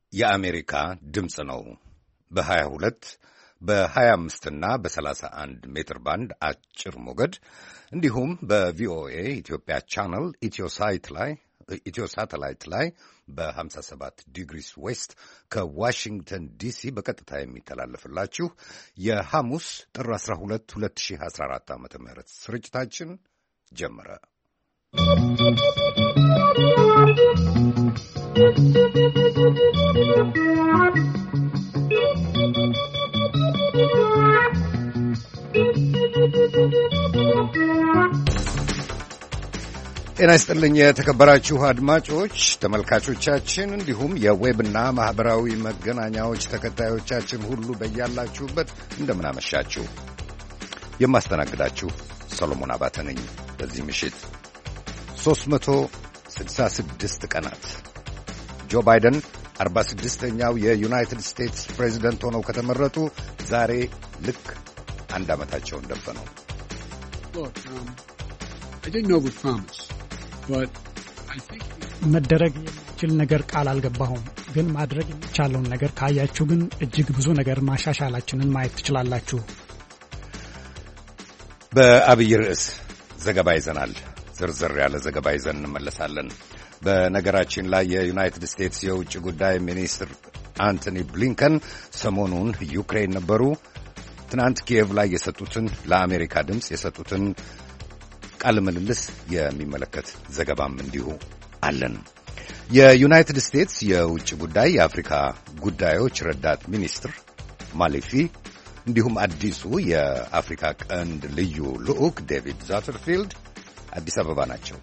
የአሜሪካ ድምጽ ነው። በ22 በ25 እና በ31 ሜትር ባንድ አጭር ሞገድ እንዲሁም በቪኦኤ ኢትዮጵያ ቻናል ኢትዮሳተላይት ላይ በ57 ዲግሪስ ዌስት ከዋሽንግተን ዲሲ በቀጥታ የሚተላለፍላችሁ የሐሙስ ጥር 12 2014 ዓ.ም ስርጭታችን ጀመረ። ጤና ይስጥልኝ የተከበራችሁ አድማጮች፣ ተመልካቾቻችን እንዲሁም የዌብና ማህበራዊ መገናኛዎች ተከታዮቻችን ሁሉ በያላችሁበት እንደምን አመሻችሁ። የማስተናግዳችሁ ሰሎሞን አባተ ነኝ። በዚህ ምሽት 366 ቀናት ጆ ባይደን 46ኛው የዩናይትድ ስቴትስ ፕሬዚደንት ሆነው ከተመረጡ ዛሬ ልክ አንድ ዓመታቸውን ደፈኑ። መደረግ የሚችል ነገር ቃል አልገባሁም፣ ግን ማድረግ የሚቻለውን ነገር ካያችሁ ግን እጅግ ብዙ ነገር ማሻሻላችንን ማየት ትችላላችሁ። በአብይ ርዕስ ዘገባ ይዘናል። ዝርዝር ያለ ዘገባ ይዘን እንመለሳለን። በነገራችን ላይ የዩናይትድ ስቴትስ የውጭ ጉዳይ ሚኒስትር አንቶኒ ብሊንከን ሰሞኑን ዩክሬን ነበሩ። ትናንት ኪየቭ ላይ ለአሜሪካ ድምፅ የሰጡትን ቃለ ምልልስ የሚመለከት ዘገባም እንዲሁ አለን። የዩናይትድ ስቴትስ የውጭ ጉዳይ የአፍሪካ ጉዳዮች ረዳት ሚኒስትር ማሌፊ እንዲሁም አዲሱ የአፍሪካ ቀንድ ልዩ ልዑክ ዴቪድ ዛተርፊልድ አዲስ አበባ ናቸው።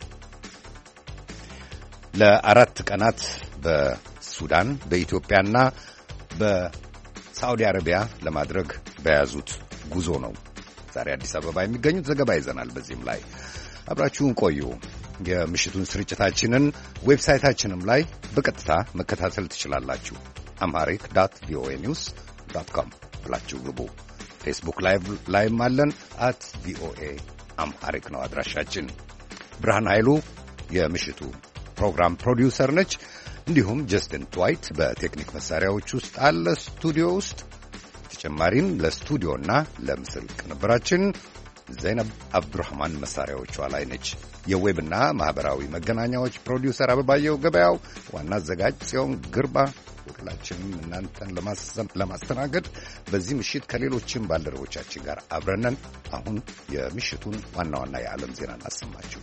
ለ4 ቀናት በሱዳን በኢትዮጵያና በሳዑዲ አረቢያ ለማድረግ በያዙት ጉዞ ነው ዛሬ አዲስ አበባ የሚገኙት። ዘገባ ይዘናል። በዚህም ላይ አብራችሁን ቆዩ። የምሽቱን ስርጭታችንን ዌብሳይታችንም ላይ በቀጥታ መከታተል ትችላላችሁ። amharic.voanews.com ብላችሁ ግቡ። ፌስቡክ ላይም አለን። @voa አምሃሪክ ነው አድራሻችን። ብርሃን ኃይሉ የምሽቱ ፕሮግራም ፕሮዲውሰር ነች። እንዲሁም ጀስቲን ትዋይት በቴክኒክ መሳሪያዎች ውስጥ አለ ስቱዲዮ ውስጥ። ተጨማሪም ለስቱዲዮና ለምስል ቅንብራችን ዘይነብ አብዱራህማን መሳሪያዎቿ ላይ ነች። የዌብና ማህበራዊ መገናኛዎች ፕሮዲውሰር አበባየው ገበያው፣ ዋና አዘጋጅ ጽዮን ግርባ። ሁላችንም እናንተን ለማስተናገድ በዚህ ምሽት ከሌሎችም ባልደረቦቻችን ጋር አብረነን አሁን የምሽቱን ዋና ዋና የዓለም ዜና እናሰማችሁ።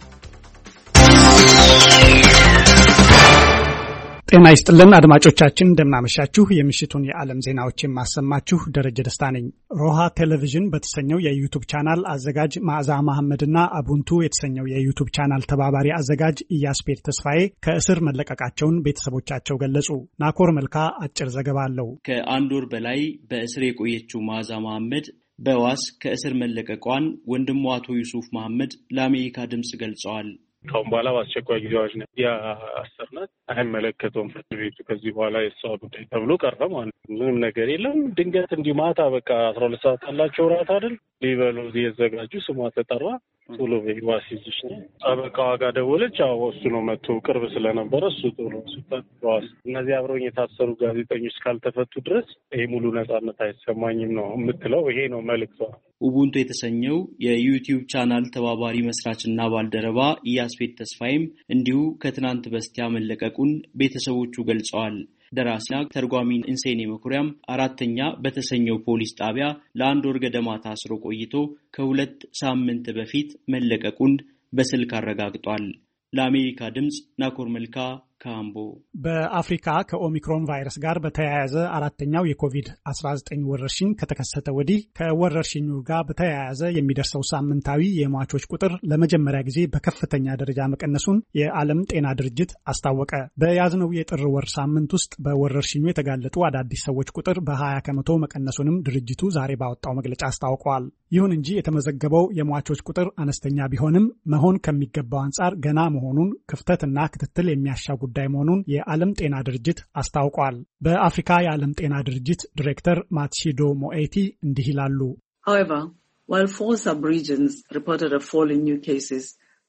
ጤና ይስጥልን አድማጮቻችን፣ እንደምናመሻችሁ። የምሽቱን የዓለም ዜናዎች የማሰማችሁ ደረጀ ደስታ ነኝ። ሮሃ ቴሌቪዥን በተሰኘው የዩቲዩብ ቻናል አዘጋጅ ማዕዛ መሐመድና አቡንቱ የተሰኘው የዩቲዩብ ቻናል ተባባሪ አዘጋጅ ኢያስፔድ ተስፋዬ ከእስር መለቀቃቸውን ቤተሰቦቻቸው ገለጹ። ናኮር መልካ አጭር ዘገባ አለው። ከአንድ ወር በላይ በእስር የቆየችው ማዕዛ መሐመድ በዋስ ከእስር መለቀቋን ወንድሟ አቶ ዩሱፍ መሐመድ ለአሜሪካ ድምጽ ገልጸዋል። ካሁን በኋላ በአስቸኳይ ጊዜ አዋጅ ነው ያሰርናት፣ አይመለከተውም ፍርድ ቤቱ፣ ከዚህ በኋላ የእሷ ጉዳይ ተብሎ ቀረ ማለት ነው። ምንም ነገር የለም። ድንገት እንዲህ ማታ በቃ 12 ሰዓት አላቸው ራት አይደል ሊበሉ እየዘጋጁ ስሟ ተጠራ። ቶሎ በይዋስ ይዝሽ ነው ጠበቃዋ ጋር ደወለች። አዎ እሱ ነው መጥቶ ቅርብ ስለነበረ እሱ ቶሎ ሲታዋስ። እነዚህ አብረውኝ የታሰሩ ጋዜጠኞች ካልተፈቱ ድረስ ይሄ ሙሉ ነጻነት አይሰማኝም ነው የምትለው። ይሄ ነው መልእክቷ። ኡቡንቱ የተሰኘው የዩቲዩብ ቻናል ተባባሪ መስራችና ባልደረባ ኢያስፔድ ተስፋዬም እንዲሁ ከትናንት በስቲያ መለቀቁን ቤተሰቦቹ ገልጸዋል። ደራሲና ተርጓሚ ኢንሴኔ መኩሪያም 4ኛ በተሰኘው ፖሊስ ጣቢያ ለ1 ወር ገደማ ታስሮ ቆይቶ ከ2 ሳምንት በፊት መለቀቁን በስልክ አረጋግጧል። ለአሜሪካ ድምጽ ናኮር መልካ ካምቦ። በአፍሪካ ከኦሚክሮን ቫይረስ ጋር በተያያዘ 4ኛው የኮቪድ-19 ወረርሽኝ ከተከሰተ ወዲህ ከወረርሽኙ ጋር በተያያዘ የሚደርሰው ሳምንታዊ የሟቾች ቁጥር ለመጀመሪያ ጊዜ በከፍተኛ ደረጃ መቀነሱን የዓለም ጤና ድርጅት አስታወቀ። በያዝነው የጥር ወር ሳምንት ውስጥ በወረርሽኙ የተጋለጡ አዳዲስ ሰዎች ቁጥር በ20 ከመቶ መቀነሱንም ድርጅቱ ዛሬ ባወጣው መግለጫ አስታውቋል። ይሁን እንጂ የተመዘገበው የሟቾች ቁጥር አነስተኛ ቢሆንም መሆን ከሚገባው አንጻር ገና መሆኑን ክፍተትና ክትትል የሚያሻው ጉዳይ መሆኑን የዓለም ጤና ድርጅት አስታውቋል። በአፍሪካ የዓለም ጤና ድርጅት ዲሬክተር ማትሺዶ ሞኤቲ እንዲህ ይላሉ። However, while 4 sub-regions reported a fall in new cases,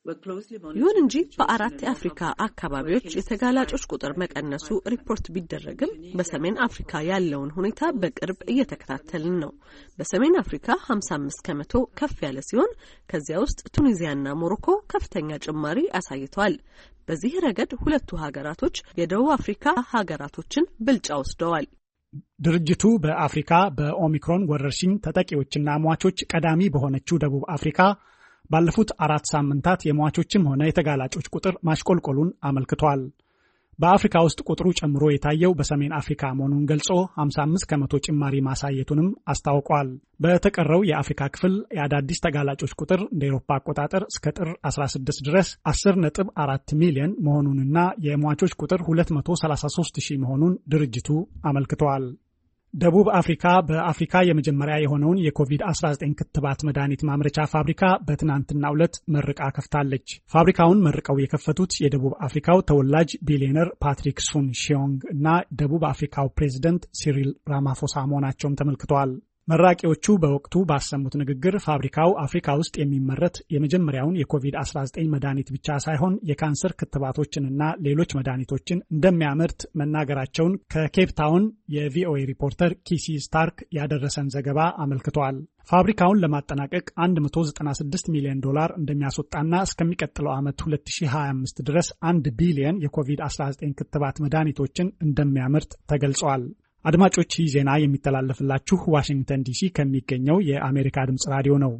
ይሁን እንጂ በአራት የአፍሪካ አካባቢዎች የተጋላጮች ቁጥር መቀነሱ ሪፖርት ቢደረግም በሰሜን አፍሪካ ያለውን ሁኔታ በቅርብ እየተከታተልን ነው። በሰሜን አፍሪካ 55% ከፍ ያለ ሲሆን ከዚያ ውስጥ ቱኒዚያና ሞሮኮ ከፍተኛ ጭማሪ አሳይተዋል። በዚህ ረገድ ሁለቱ ሀገራቶች የደቡብ አፍሪካ ሀገራቶችን ብልጫ ወስደዋል። ድርጅቱ በአፍሪካ በኦሚክሮን ወረርሽኝ ተጠቂዎችና ሟቾች ቀዳሚ በሆነችው ደቡብ አፍሪካ ባለፉት 4 ሳምንታት የሟቾችም ሆነ የተጋላጮች ቁጥር ማሽቆልቆሉን አመልክቷል። በአፍሪካ ውስጥ ቁጥሩ ጨምሮ የታየው በሰሜን አፍሪካ መሆኑን ገልጾ 55% ጭማሪ ማሳየቱንም አስታውቋል። በተቀረው የአፍሪካ ክፍል የአዳዲስ ተጋላጮች ቁጥር እንደ አውሮፓ አቆጣጠር እስከ ጥር 16 ድረስ 10.4 ሚሊዮን መሆኑንና የሟቾች ቁጥር 233,000 መሆኑን ድርጅቱ አመልክቷል። ደቡብ አፍሪካ በአፍሪካ የመጀመሪያ የሆነውን የኮቪድ-19 ክትባት መድኃኒት ማምረቻ ፋብሪካ በትናንትናው ዕለት መርቃ ከፍታለች። ፋብሪካውን መርቀው የከፈቱት የደቡብ አፍሪካው ተወላጅ ቢሊዮነር ፓትሪክ ሱን ሺዮንግ እና ደቡብ አፍሪካው ፕሬዝዳንት ሲሪል ራማፎሳ መሆናቸውም ተመልክተዋል። መራቂዎቹ በወቅቱ ባሰሙት ንግግር ፋብሪካው አፍሪካ ውስጥ የሚመረት የመጀመሪያውን የኮቪድ-19 መድኃኒት ብቻ ሳይሆን የካንሰር ክትባቶችንና ሌሎች መድኃኒቶችን እንደሚያመርት መናገራቸውን ከኬፕ ታውን የቪኦኤ ሪፖርተር ኪሲ ስታርክ ያደረሰን ዘገባ አመልክቷል። ፋብሪካውን ለማጠናቀቅ $196 ሚሊዮን እንደሚያስወጣና እስከሚቀጥለው ዓመት 2025 ድረስ 1 ቢሊዮን የኮቪድ-19 ክትባት መድኃኒቶችን እንደሚያመርት ተገልጿል። አድማጮች ይህ ዜና የሚተላለፍላችሁ ዋሽንግተን ዲሲ ከሚገኘው የአሜሪካ ድምጽ ራዲዮ ነው።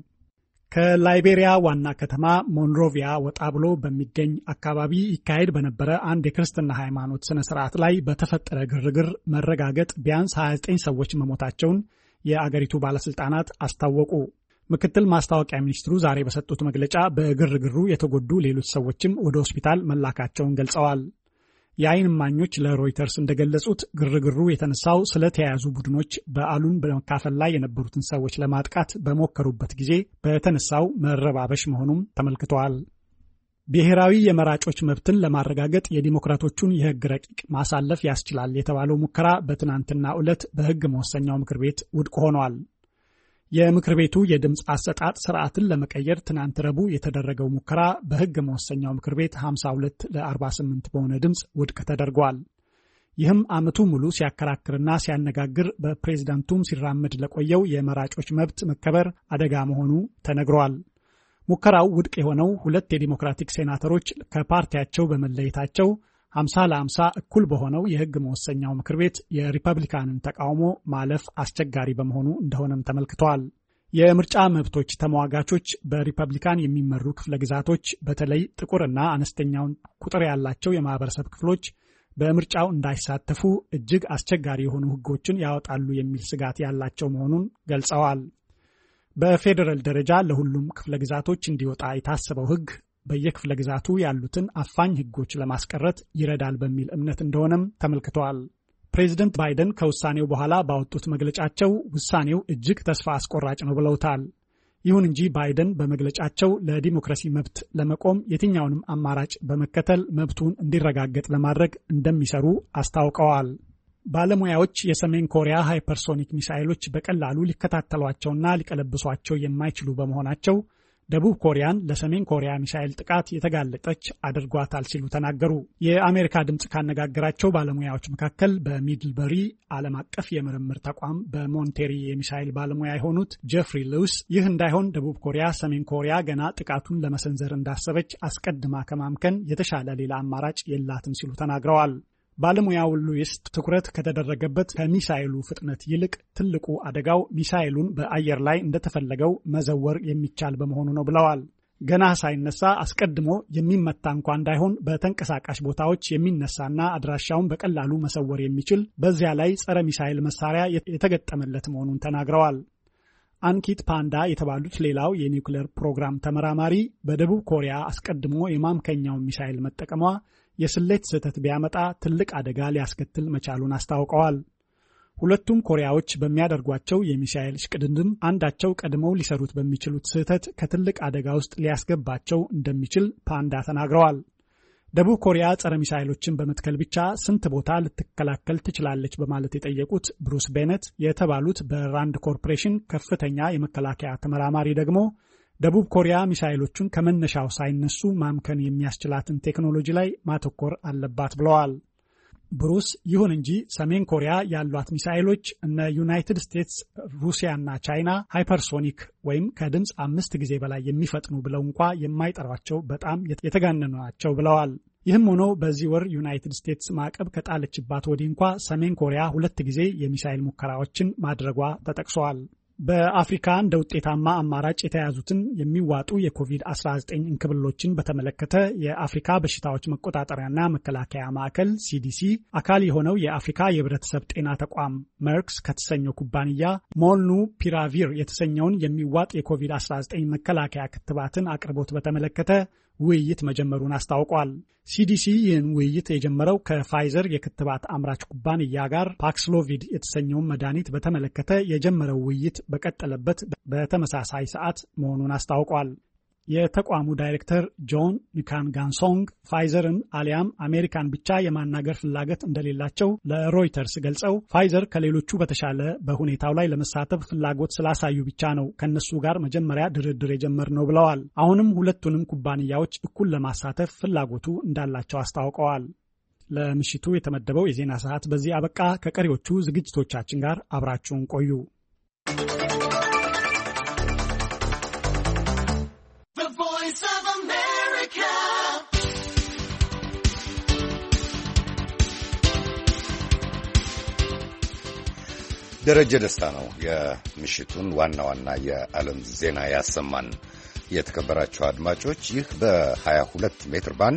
ከላይቤሪያ ዋና ከተማ ሞንሮቪያ ወጣ ብሎ በሚገኝ አካባቢ ይካሄድ በነበረ አንድ የክርስትና ሃይማኖት ስነ ስርዓት ላይ በተፈጠረ ግርግር መረጋገጥ ቢያንስ 29 ሰዎች መሞታቸውን የአገሪቱ ባለስልጣናት አስታወቁ። ምክትል ማስታወቂያ ሚኒስትሩ ዛሬ በሰጡት መግለጫ በግርግሩ የተጎዱ ሌሎች ሰዎችም ወደ ሆስፒታል መላካቸውን ገልጸዋል። የዓይን እማኞች ለሮይተርስ እንደገለጹት ግርግሩ የተነሳው ስለተያያዙ ቡድኖች በዓሉን በመካፈል ላይ የነበሩትን ሰዎች ለማጥቃት በሞከሩበት ጊዜ በተነሳው መረባበሽ መሆኑም ተመልክተዋል። ብሔራዊ የመራጮች መብትን ለማረጋገጥ የዲሞክራቶቹን የሕግ ረቂቅ ማሳለፍ ያስችላል የተባለው ሙከራ በትናንትናው ዕለት በሕግ መወሰኛው ምክር ቤት ውድቅ ሆኗል። የምክር ቤቱ የድምፅ አሰጣጥ ስርዓትን ለመቀየር ትናንት ረቡዕ የተደረገው ሙከራ በሕግ መወሰኛው ምክር ቤት 52-48 በሆነ ድምፅ ውድቅ ተደርጓል። ይህም ዓመቱ ሙሉ ሲያከራክርና ሲያነጋግር በፕሬዝዳንቱም ሲራመድ ለቆየው የመራጮች መብት መከበር አደጋ መሆኑ ተነግሯል። ሙከራው ውድቅ የሆነው 2 የዲሞክራቲክ ሴናተሮች ከፓርቲያቸው በመለየታቸው 50-50 እኩል በሆነው የሕግ መወሰኛው ምክር ቤት የሪፐብሊካንን ተቃውሞ ማለፍ አስቸጋሪ በመሆኑ እንደሆነም ተመልክቷል። የምርጫ መብቶች ተሟጋቾች በሪፐብሊካን የሚመሩ ክፍለ ግዛቶች በተለይ ጥቁርና አነስተኛውን ቁጥር ያላቸው የማህበረሰብ ክፍሎች በምርጫው እንዳይሳተፉ እጅግ አስቸጋሪ የሆኑ ሕጎችን ያወጣሉ የሚል ስጋት ያላቸው መሆኑን ገልጸዋል። በፌዴራል ደረጃ ለሁሉም ክፍለ ግዛቶች እንዲወጣ የታሰበው ሕግ በየክፍለ ግዛቱ ያሉትን አፋኝ ሕጎች ለማስቀረት ይረዳል በሚል እምነት እንደሆነም ተመልክተዋል። ፕሬዝዳንት ባይደን ከውሳኔው በኋላ ባወጡት መግለጫቸው ውሳኔው እጅግ ተስፋ አስቆራጭ ነው ብለውታል። ይሁን እንጂ ባይደን በመግለጫቸው ለዲሞክራሲ መብት ለመቆም የትኛውንም አማራጭ በመከተል መብቱን እንዲረጋገጥ ለማድረግ እንደሚሰሩ አስታውቀዋል። ባለሙያዎች የሰሜን ኮሪያ ሃይፐርሶኒክ ሚሳኤሎች በቀላሉ ሊከታተሏቸውና ሊቀለብሷቸው የማይችሉ በመሆናቸው ደቡብ ኮሪያን ለሰሜን ኮሪያ ሚሳኤል ጥቃት የተጋለጠች አድርጓታል ሲሉ ተናገሩ። የአሜሪካ ድምጽ ካነጋገራቸው ባለሙያዎች መካከል በሚድልበሪ ዓለም አቀፍ የምርምር ተቋም በሞንቴሪ የሚሳኤል ባለሙያ የሆኑት ጄፍሪ ሉዊስ ይህ እንዳይሆን ደቡብ ኮሪያ ሰሜን ኮሪያ ገና ጥቃቱን ለመሰንዘር እንዳሰበች አስቀድማ ከማምከን የተሻለ ሌላ አማራጭ የላትም ሲሉ ተናግረዋል። ባለሙያው ሉዊስ ትኩረት ከተደረገበት ከሚሳኤሉ ፍጥነት ይልቅ ትልቁ አደጋው ሚሳኤሉን በአየር ላይ እንደተፈለገው መዘወር የሚቻል በመሆኑ ነው ብለዋል። ገና ሳይነሳ አስቀድሞ የሚመታ እንኳን እንዳይሆን በተንቀሳቃሽ ቦታዎች የሚነሳና አድራሻውን በቀላሉ መሰወር የሚችል በዚያ ላይ ጸረ ሚሳኤል መሳሪያ የተገጠመለት መሆኑን ተናግረዋል። አንኪት ፓንዳ የተባሉት ሌላው የኒውክሌር ፕሮግራም ተመራማሪ በደቡብ ኮሪያ አስቀድሞ የማምከኛውን ሚሳኤል መጠቀሟ የስሌት ስህተት ቢያመጣ ትልቅ አደጋ ሊያስከትል መቻሉን አስታውቀዋል። ሁለቱም ኮሪያዎች በሚያደርጓቸው የሚሳኤል ሽቅድድም አንዳቸው ቀድመው ሊሰሩት በሚችሉት ስህተት ከትልቅ አደጋ ውስጥ ሊያስገባቸው እንደሚችል ፓንዳ ተናግረዋል። ደቡብ ኮሪያ ጸረ ሚሳኤሎችን በመትከል ብቻ ስንት ቦታ ልትከላከል ትችላለች በማለት የጠየቁት ብሩስ ቤነት የተባሉት በራንድ ኮርፖሬሽን ከፍተኛ የመከላከያ ተመራማሪ ደግሞ ደቡብ ኮሪያ ሚሳኤሎቹን ከመነሻው ሳይነሱ ማምከን የሚያስችላትን ቴክኖሎጂ ላይ ማተኮር አለባት ብለዋል ብሩስ። ይሁን እንጂ ሰሜን ኮሪያ ያሏት ሚሳኤሎች እነ ዩናይትድ ስቴትስ፣ ሩሲያና ቻይና ሃይፐርሶኒክ ወይም ከድምፅ 5 ጊዜ በላይ የሚፈጥኑ ብለው እንኳ የማይጠሯቸው በጣም የተጋነኑ ናቸው ብለዋል። ይህም ሆኖ በዚህ ወር ዩናይትድ ስቴትስ ማዕቀብ ከጣለችባት ወዲህ እንኳ ሰሜን ኮሪያ 2 ጊዜ የሚሳኤል ሙከራዎችን ማድረጓ ተጠቅሷል። በአፍሪካ እንደ ውጤታማ አማራጭ የተያዙትን የሚዋጡ የኮቪድ-19 እንክብሎችን በተመለከተ የአፍሪካ በሽታዎች መቆጣጠሪያና መከላከያ ማዕከል ሲዲሲ አካል የሆነው የአፍሪካ የህብረተሰብ ጤና ተቋም መርክስ ከተሰኘው ኩባንያ ሞልኑ ፒራቪር የተሰኘውን የሚዋጥ የኮቪድ-19 መከላከያ ክትባትን አቅርቦት በተመለከተ ውይይት መጀመሩን አስታውቋል። ሲዲሲ ይህን ውይይት የጀመረው ከፋይዘር የክትባት አምራች ኩባንያ ጋር ፓክስሎቪድ የተሰኘውን መድኃኒት በተመለከተ የጀመረው ውይይት በቀጠለበት በተመሳሳይ ሰዓት መሆኑን አስታውቋል። የተቋሙ ዳይሬክተር ጆን ንካንጋንሶንግ ፋይዘርን አሊያም አሜሪካን ብቻ የማናገር ፍላጎት እንደሌላቸው ለሮይተርስ ገልጸው ፋይዘር ከሌሎቹ በተሻለ በሁኔታው ላይ ለመሳተፍ ፍላጎት ስላሳዩ ብቻ ነው ከነሱ ጋር መጀመሪያ ድርድር የጀመርነው ብለዋል። አሁንም ሁለቱንም ኩባንያዎች እኩል ለማሳተፍ ፍላጎቱ እንዳላቸው አስታውቀዋል። ለምሽቱ የተመደበው የዜና ሰዓት በዚህ አበቃ። ከቀሪዎቹ ዝግጅቶቻችን ጋር አብራችሁን ቆዩ። ደረጀ ደስታ ነው የምሽቱን ዋና ዋና የዓለም ዜና ያሰማን። የተከበራችሁ አድማጮች ይህ በ22 ሜትር ባንድ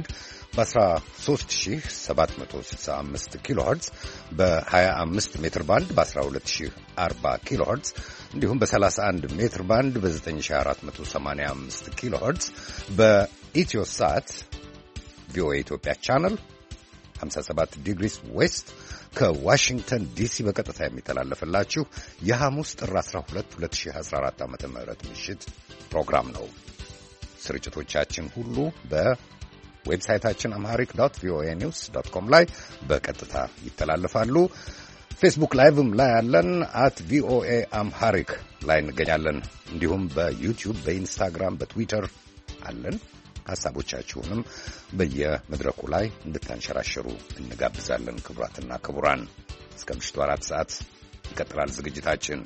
በ13765 ኪሎ ሄርትዝ በ25 ሜትር ባንድ በ12040 ኪሎ ሄርትዝ እንዲሁም በ31 ሜትር ባንድ በ9485 ኪሎ ሄርትዝ በኢትዮ ሳት ቪኦኤ ኢትዮጵያ ቻናል 57 ዲግሪስ ዌስት ከዋሽንግተን ዲሲ በቀጥታ የሚተላለፍላችሁ የሐሙስ ጥር 12 2014 ዓ.ም ምሽት ፕሮግራም ነው። ስርጭቶቻችን ሁሉ በዌብሳይታችን amharic.voanews.com ላይ በቀጥታ ይተላለፋሉ። ፌስቡክ ላይቭም ላይ አለን @voa amharic ላይ እንገኛለን። እንዲሁም በዩቲዩብ፣ በኢንስታግራም፣ በትዊተር አለን። ሐሳቦቻችሁንም በየመድረኩ ላይ እንድታንሸራሸሩ እንጋብዛለን። ክቡራትና ክቡራን እስከ ምሽቱ 4 ሰዓት ይቀጥላል ዝግጅታችን።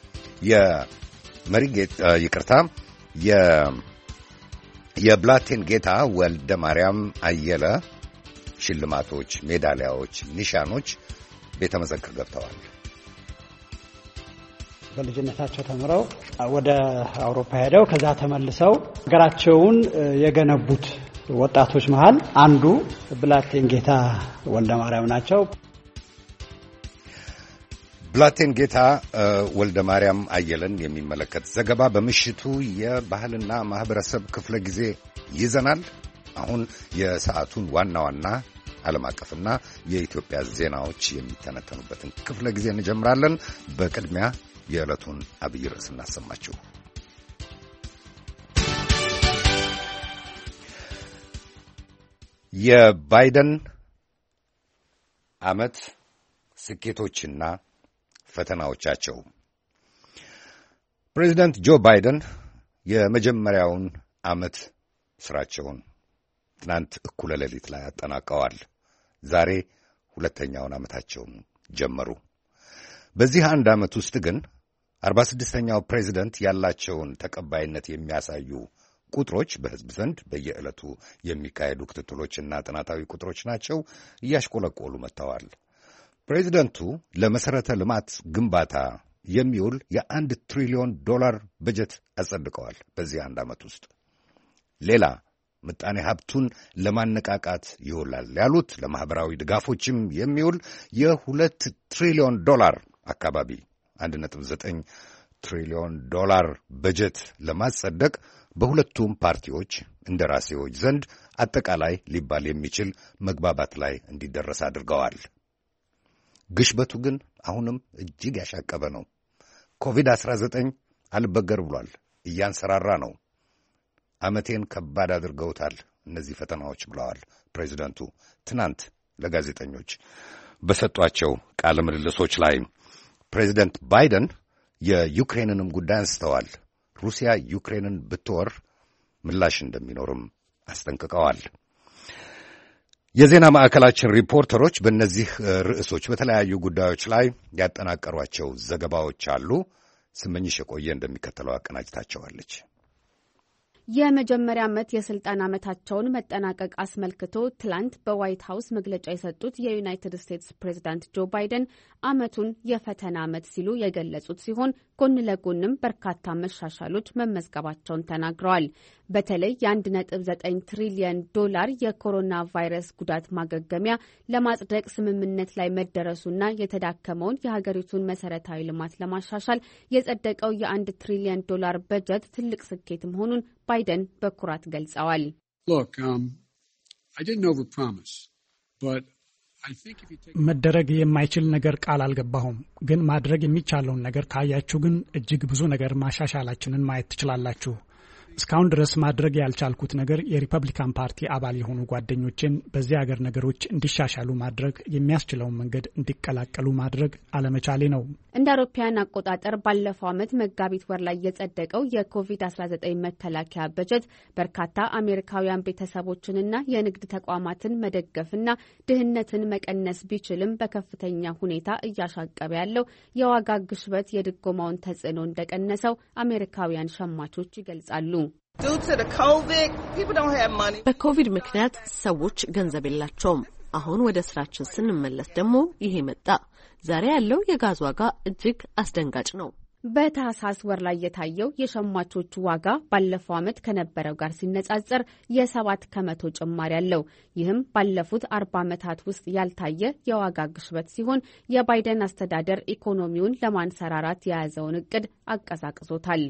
የብላቴን ጌታ ወልደ ማርያም አየለ ሽልማቶች፣ ሜዳሊያዎች፣ ኒሻኖች ቤተ መዘክር ገብተዋል። በልጅነታቸው ተምረው ወደ አውሮፓ ሄደው ከዛ ተመልሰው ሀገራቸውን የገነቡት ወጣቶች መሃል አንዱ ብላቴን ጌታ ወልደ ማርያም ናቸው። ብላቴን ጌታ ወልደ ማርያም አየለን የሚመለከት ዘገባ በምሽቱ የባህልና ማህበረሰብ ክፍለ ጊዜ ይዘናል። አሁን የሰዓቱን ዋና ዋና ዓለም አቀፍና የኢትዮጵያ ዜናዎች የሚተነተኑበትን ክፍለ ጊዜ እንጀምራለን። በቅድሚያ የዕለቱን አብይ ርዕስ እናሰማችሁ። የባይደን ዓመት ስኬቶችና ፈተናዎቻቸው። ፕሬዚደንት ጆ ባይደን የመጀመሪያውን ዓመት ስራቸውን ትናንት እኩለ ሌሊት ላይ አጠናቀዋል። ዛሬ ሁለተኛውን ዓመታቸውን ጀመሩ። በዚህ አንድ ዓመት ውስጥ ግን 46ኛው ፕሬዚደንት ያላቸውን ተቀባይነት የሚያሳዩ ቁጥሮች በሕዝብ ዘንድ በየዕለቱ የሚካሄዱ ክትትሎችና ጥናታዊ ቁጥሮች ናቸው እያሽቆለቆሉ መጥተዋል። ፕሬዚደንቱ ለመሠረተ ልማት ግንባታ የሚውል $1 ትሪሊዮን በጀት አጸድቀዋል። በዚህ አንድ ዓመት ውስጥ ሌላ ምጣኔ ሀብቱን ለማነቃቃት ይውላል ያሉት ለማኅበራዊ ድጋፎችም የሚውል $2 ትሪሊዮን አካባቢ $1.9 ትሪሊዮን በጀት ለማጸደቅ በሁለቱም ፓርቲዎች እንደራሴዎች ዘንድ አጠቃላይ ሊባል የሚችል መግባባት ላይ እንዲደረስ አድርገዋል። ግሽበቱ ግን አሁንም እጅግ ያሻቀበ ነው። ኮቪድ-19 አልበገር ብሏል፣ እያንሰራራ ነው። ዓመቴን ከባድ አድርገውታል እነዚህ ፈተናዎች ብለዋል ፕሬዚደንቱ ትናንት ለጋዜጠኞች በሰጧቸው ቃለ ምልልሶች ላይ። ፕሬዚደንት ባይደን የዩክሬንንም ጉዳይ አንስተዋል። ሩሲያ ዩክሬንን ብትወር ምላሽ እንደሚኖርም አስጠንቅቀዋል። የዜና ማዕከላችን ሪፖርተሮች በእነዚህ ርዕሶች በተለያዩ ጉዳዮች ላይ ያጠናቀሯቸው ዘገባዎች አሉ። ስመኝሽ የቆየ እንደሚከተለው አቀናጅታቸዋለች። የመጀመሪያ ዓመት የስልጣን ዓመታቸውን መጠናቀቅ አስመልክቶ ትላንት በዋይት ሀውስ መግለጫ የሰጡት የዩናይትድ ስቴትስ ፕሬዝዳንት ጆ ባይደን ዓመቱን የፈተና ዓመት ሲሉ የገለጹት ሲሆን ጎን ለጎንም በርካታ መሻሻሎች መመዝገባቸውን ተናግረዋል። በተለይ የ1.9 ትሪሊየን ዶላር የኮሮና ቫይረስ ጉዳት ማገገሚያ ለማጽደቅ ስምምነት ላይ መደረሱና የተዳከመውን የሀገሪቱን መሰረታዊ ልማት ለማሻሻል የጸደቀው የ1 ትሪሊየን ዶላር በጀት ትልቅ ስኬት መሆኑን ባይደን በኩራት ገልጸዋል። መደረግ የማይችል ነገር ቃል አልገባሁም፣ ግን ማድረግ የሚቻለውን ነገር ካያችሁ ግን እጅግ ብዙ ነገር ማሻሻላችንን ማየት ትችላላችሁ። እስካሁን ድረስ ማድረግ ያልቻልኩት ነገር የሪፐብሊካን ፓርቲ አባል የሆኑ ጓደኞችን በዚህ ሀገር ነገሮች እንዲሻሻሉ ማድረግ የሚያስችለውን መንገድ እንዲቀላቀሉ ማድረግ አለመቻሌ ነው። እንደ አውሮፓውያን አቆጣጠር ባለፈው ዓመት መጋቢት ወር ላይ የጸደቀው የኮቪድ-19 መከላከያ በጀት በርካታ አሜሪካውያን ቤተሰቦችንና የንግድ ተቋማትን መደገፍና ድህነትን መቀነስ ቢችልም በከፍተኛ ሁኔታ እያሻቀበ ያለው የዋጋ ግሽበት የድጎማውን ተጽዕኖ እንደቀነሰው አሜሪካውያን ሸማቾች ይገልጻሉ። በኮቪድ ምክንያት ሰዎች ገንዘብ የላቸውም። አሁን ወደ ስራችን ስንመለስ ደግሞ ይሄ መጣ። ዛሬ ያለው የጋዝ ዋጋ እጅግ አስደንጋጭ ነው። በታህሳስ ወር ላይ የታየው የሸማቾቹ ዋጋ ባለፈው ዓመት ከነበረው ጋር ሲነጻጸር የ7 ከመቶ ጭማሪ አለው። ይህም ባለፉት 40 ዓመታት ውስጥ ያልታየ የዋጋ ግሽበት ሲሆን የባይደን አስተዳደር ኢኮኖሚውን ለማንሰራራት የያዘውን እቅድ አቀዛቅዞታል።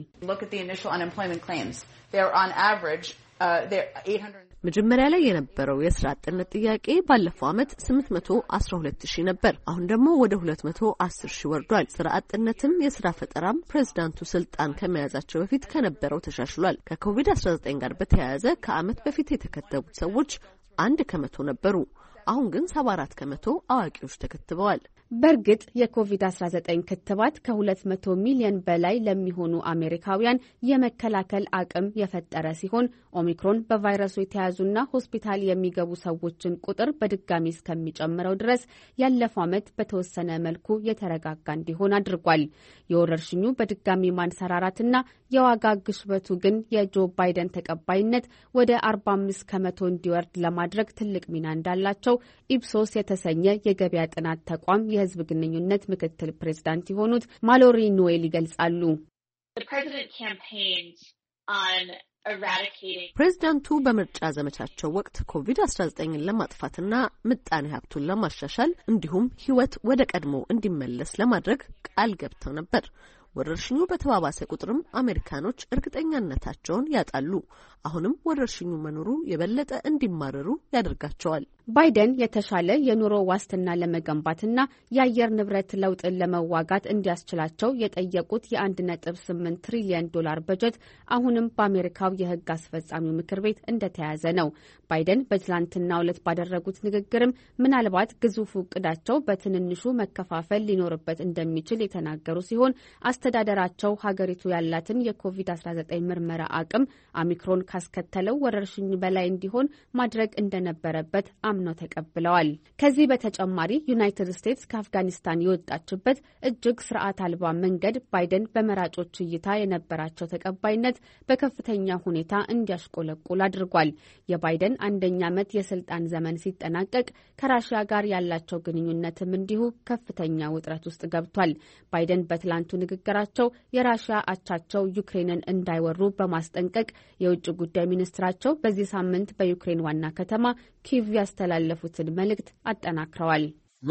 መጀመሪያ ላይ የነበረው የስራ አጥነት ጥያቄ ባለፈው ዓመት 812,000 ነበር። አሁን ደግሞ ወደ 210,000 ወርዷል። ስራ አጥነትም የስራ ፈጠራም ፕሬዝዳንቱ ስልጣን ከመያዛቸው በፊት ከነበረው ተሻሽሏል። ከኮቪድ-19 ጋር በተያያዘ ከዓመት በፊት የተከተቡት ሰዎች 1 ከመቶ ነበሩ። አሁን ግን 74 ከመቶ አዋቂዎች ተከትበዋል። በእርግጥ የኮቪድ-19 ክትባት ከ200 ሚሊዮን በላይ ለሚሆኑ አሜሪካውያን የመከላከል አቅም የፈጠረ ሲሆን ኦሚክሮን በቫይረሱ የተያዙና ሆስፒታል የሚገቡ ሰዎችን ቁጥር በድጋሚ እስከሚጨምረው ድረስ ያለፈው ዓመት በተወሰነ መልኩ የተረጋጋ እንዲሆን አድርጓል። የወረርሽኙ በድጋሚ ማንሰራራትና የዋጋ ግሽበቱ ግን የጆ ባይደን ተቀባይነት ወደ 45 ከመቶ እንዲወርድ ለማድረግ ትልቅ ሚና እንዳላቸው ኢፕሶስ የተሰኘ የገበያ ጥናት ተቋም የህዝብ ግንኙነት ምክትል ፕሬዝዳንት የሆኑት ማሎሪ ኖዌል ይገልጻሉ። ፕሬዝዳንቱ በምርጫ ዘመቻቸው ወቅት ኮቪድ-19ን ለማጥፋትና ምጣኔ ሀብቱን ለማሻሻል እንዲሁም ህይወት ወደ ቀድሞ እንዲመለስ ለማድረግ ቃል ገብተው ነበር። ወረርሽኙ በተባባሰ ቁጥርም አሜሪካኖች እርግጠኛነታቸውን ያጣሉ። አሁንም ወረርሽኙ መኖሩ የበለጠ እንዲማረሩ ያደርጋቸዋል። ባይደን የተሻለ የኑሮ ዋስትና ለመገንባትና የአየር ንብረት ለውጥን ለመዋጋት እንዲያስችላቸው የጠየቁት የ1.8 ትሪሊየን ዶላር በጀት አሁንም በአሜሪካው የህግ አስፈጻሚው ምክር ቤት እንደተያዘ ነው። ባይደን በትላንትናው ዕለት ባደረጉት ንግግርም ምናልባት ግዙፉ እቅዳቸው በትንንሹ መከፋፈል ሊኖርበት እንደሚችል የተናገሩ ሲሆን አስተዳደራቸው ሀገሪቱ ያላትን የኮቪድ-19 ምርመራ አቅም ኦሚክሮን ካስከተለው ወረርሽኝ በላይ እንዲሆን ማድረግ እንደነበረበት አምነው ተቀብለዋል። ከዚህ በተጨማሪ ዩናይትድ ስቴትስ ከአፍጋኒስታን የወጣችበት እጅግ ስርዓት አልባ መንገድ ባይደን በመራጮች እይታ የነበራቸው ተቀባይነት በከፍተኛ ሁኔታ እንዲያሽቆለቁል አድርጓል። የባይደን አንደኛ ዓመት የስልጣን ዘመን ሲጠናቀቅ ከራሽያ ጋር ያላቸው ግንኙነትም እንዲሁ ከፍተኛ ውጥረት ውስጥ ገብቷል። ባይደን በትላንቱ ንግግራቸው የራሽያ አቻቸው ዩክሬንን እንዳይወሩ በማስጠንቀቅ የውጭ ጉዳይ ሚኒስትራቸው በዚህ ሳምንት በዩክሬን ዋና ከተማ ኪቭ ያስተላለፉትን መልእክት አጠናክረዋል።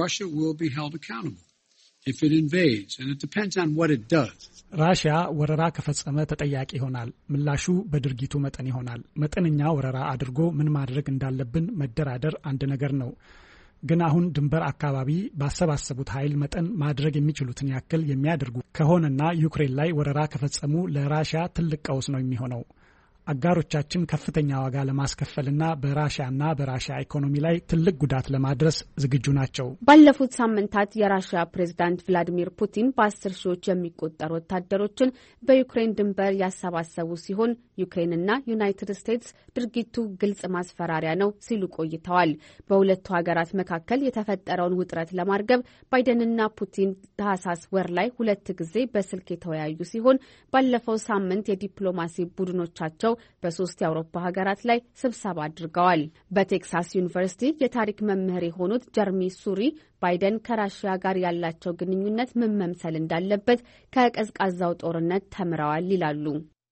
ራሽያ ወረራ ከፈጸመ ተጠያቂ ይሆናል። ምላሹ በድርጊቱ መጠን ይሆናል። መጠነኛ ወረራ አድርጎ ምን ማድረግ እንዳለብን መደራደር አንድ ነገር ነው። ግን አሁን ድንበር አካባቢ ባሰባሰቡት ኃይል መጠን ማድረግ የሚችሉትን ያክል የሚያደርጉ ከሆነና ዩክሬን ላይ ወረራ ከፈጸሙ ለራሽያ ትልቅ ቀውስ ነው የሚሆነው። አጋሮቻችን ከፍተኛ ዋጋ ለማስከፈልና በራሽያና በራሽያ ኢኮኖሚ ላይ ትልቅ ጉዳት ለማድረስ ዝግጁ ናቸው። ባለፉት ሳምንታት የራሽያ ፕሬዝዳንት ቭላዲሚር ፑቲን በ10 ሺዎች የሚቆጠሩ ወታደሮችን በዩክሬን ድንበር ያሰባሰቡ ሲሆን ዩክሬንና ዩናይትድ ስቴትስ ድርጊቱ ግልጽ ማስፈራሪያ ነው ሲሉ ቆይተዋል። በሁለቱ ሀገራት መካከል የተፈጠረውን ውጥረት ለማርገብ ባይደንና ፑቲን ታህሳስ ወር ላይ 2 ጊዜ በስልክ የተወያዩ ሲሆን ባለፈው ሳምንት የዲፕሎማሲ ቡድኖቻቸው በ3 የአውሮፓ ሀገራት ላይ ስብሰባ አድርገዋል። በቴክሳስ ዩኒቨርሲቲ የታሪክ መምህር የሆኑት ጀርሚ ሱሪ ባይደን ከራሽያ ጋር ያላቸው ግንኙነት ምን መምሰል እንዳለበት ከቀዝቃዛው ጦርነት ተምረዋል ይላሉ።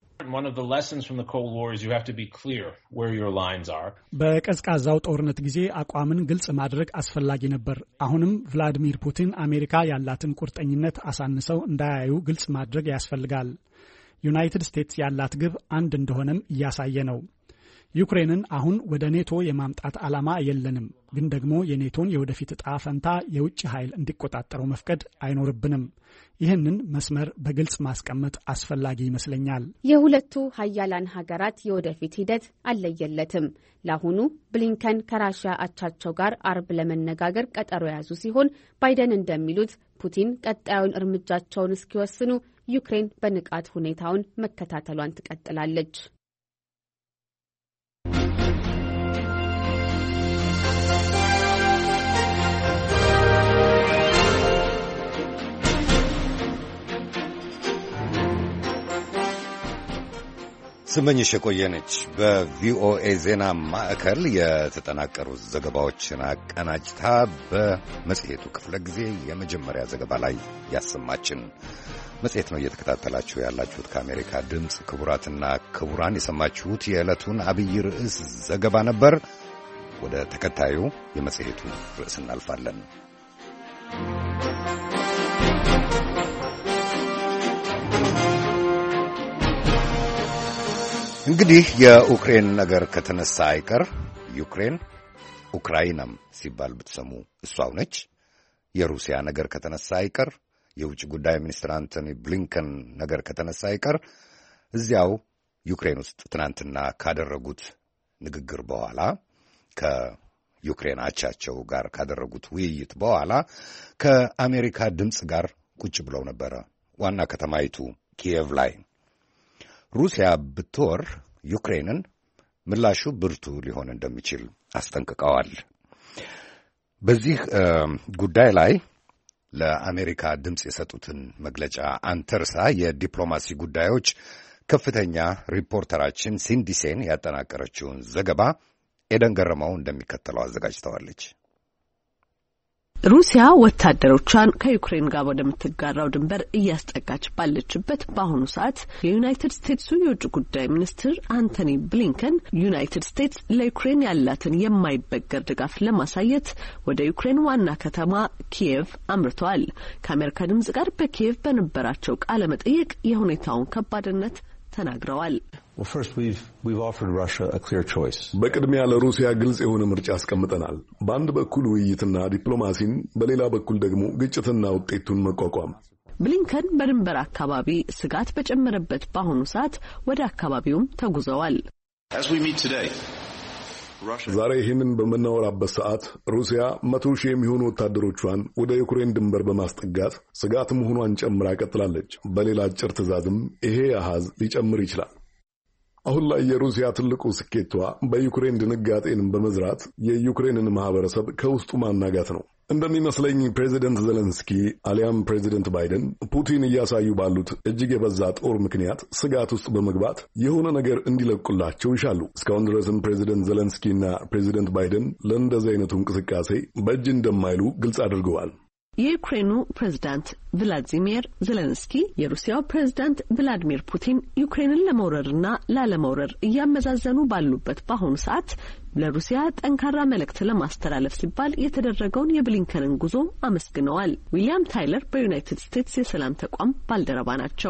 በቀዝቃዛው ጦርነት ጊዜ አቋምን ግልጽ ማድረግ አስፈላጊ ነበር። አሁንም ቭላዲሚር ፑቲን አሜሪካ ያላትን ቁርጠኝነት አሳንሰው እንዳያዩ ግልጽ ማድረግ ያስፈልጋል። ዩናይትድ ስቴትስ ያላት ግብ አንድ እንደሆነም እያሳየ ነው። ዩክሬንን አሁን ወደ ኔቶ የማምጣት ዓላማ የለንም፣ ግን ደግሞ የኔቶን የወደፊት ዕጣ ፈንታ የውጭ ኃይል እንዲቆጣጠረው መፍቀድ አይኖርብንም። ይህንን መስመር በግልጽ ማስቀመጥ አስፈላጊ ይመስለኛል። የሁለቱ ሀያላን ሀገራት የወደፊት ሂደት አልለየለትም። ለአሁኑ ብሊንከን ከራሽያ አቻቸው ጋር አርብ ለመነጋገር ቀጠሮ የያዙ ሲሆን ባይደን እንደሚሉት ፑቲን ቀጣዩን እርምጃቸውን እስኪወስኑ ዩክሬን በንቃት ሁኔታውን መከታተሏን ትቀጥላለች። ስመኝሽ የቆየነች በቪኦኤ ዜና ማዕከል የተጠናቀሩ ዘገባዎችን አቀናጅታ በመጽሔቱ ክፍለ ጊዜ የመጀመሪያ ዘገባ ላይ ያሰማችን። መጽሔት ነው እየተከታተላችሁ ያላችሁት ከአሜሪካ ድምፅ። ክቡራትና ክቡራን የሰማችሁት የዕለቱን አብይ ርዕስ ዘገባ ነበር። ወደ ተከታዩ የመጽሔቱ ርዕስ እናልፋለን። እንግዲህ የዩክሬን ነገር ከተነሳ አይቀር ኡክራይናም ሲባል ብትሰሙ እሷው ነች። የሩሲያ ነገር ከተነሳ አይቀር የውጭ ጉዳይ ሚኒስትር አንቶኒ ብሊንከን ነገር ከተነሳ አይቀር እዚያው ዩክሬን ውስጥ ትናንትና ካደረጉት ንግግር በኋላ ከዩክሬን አቻቸው ጋር ካደረጉት ውይይት በኋላ ከአሜሪካ ድምፅ ጋር ቁጭ ብለው ነበረ ዋና ከተማይቱ ኪየቭ ላይ። ሩሲያ ብትወር ዩክሬንን ምላሹ ብርቱ ሊሆን እንደሚችል አስጠንቅቀዋል። በዚህ ጉዳይ ላይ ለአሜሪካ ድምፅ የሰጡትን መግለጫ አንተርሳ የዲፕሎማሲ ጉዳዮች ከፍተኛ ሪፖርተራችን ሲንዲሴን ያጠናቀረችውን ዘገባ ኤደን ገረመው እንደሚከተለው አዘጋጅተዋለች። ሩሲያ ወታደሮቿን ከዩክሬን ጋር ወደምትጋራው ድንበር እያስጠጋች ባለችበት በአሁኑ ሰዓት የዩናይትድ ስቴትሱ የውጭ ጉዳይ ሚኒስትር አንቶኒ ብሊንከን ዩናይትድ ስቴትስ ለዩክሬን ያላትን የማይበገር ድጋፍ ለማሳየት ወደ ዩክሬን ዋና ከተማ ኪየቭ አምርተዋል። ከአሜሪካ ድምጽ ጋር በኪየቭ በነበራቸው ቃለ መጠይቅ የሁኔታውን ከባድነት ተናግረዋል። በቅድሚያ ለሩሲያ ግልጽ የሆነ ምርጫ አስቀምጠናል። በአንድ በኩል ውይይትና ዲፕሎማሲን፣ በሌላ በኩል ደግሞ ግጭትና ውጤቱን መቋቋም። ብሊንከን በድንበር አካባቢ ስጋት በጨመረበት በአሁኑ ሰዓት ወደ አካባቢውም ተጉዘዋል። ዛሬ ይህንን በምናወራበት ሰዓት ሩሲያ 100,000 የሚሆኑ ወታደሮቿን ወደ ዩክሬን ድንበር በማስጠጋት ስጋት መሆኗን ጨምራ ቀጥላለች። በሌላ አጭር ትዕዛዝም ይሄ አሃዝ ሊጨምር ይችላል። አሁን ላይ የሩሲያ ትልቁ ስኬቷ በዩክሬን ድንጋጤን በመዝራት የዩክሬንን ማህበረሰብ ከውስጡ ማናጋት ነው። እንደሚመስለኝ ፕሬዚደንት ዘለንስኪ አሊያም ፕሬዚደንት ባይደን ፑቲን እያሳዩ ባሉት እጅግ የበዛ ጦር ምክንያት ስጋት ውስጥ በመግባት የሆነ ነገር እንዲለቁላቸው ይሻሉ። እስካሁን ድረስም ፕሬዚደንት ዘለንስኪና ፕሬዚደንት ባይደን ለእንደዚህ አይነቱ እንቅስቃሴ በእጅ እንደማይሉ ግልጽ አድርገዋል። የዩክሬኑ ፕሬዝዳንት ቭላዲሚር ዜሌንስኪ የሩሲያው ፕሬዝዳንት ቭላዲሚር ፑቲን ዩክሬንን ለመውረርና ላለመውረር እያመዛዘኑ ባሉበት በአሁኑ ሰዓት ለሩሲያ ጠንካራ መልእክት ለማስተላለፍ ሲባል የተደረገውን የብሊንከንን ጉዞ አመስግነዋል። ዊሊያም ታይለር በዩናይትድ ስቴትስ የሰላም ተቋም ባልደረባ ናቸው።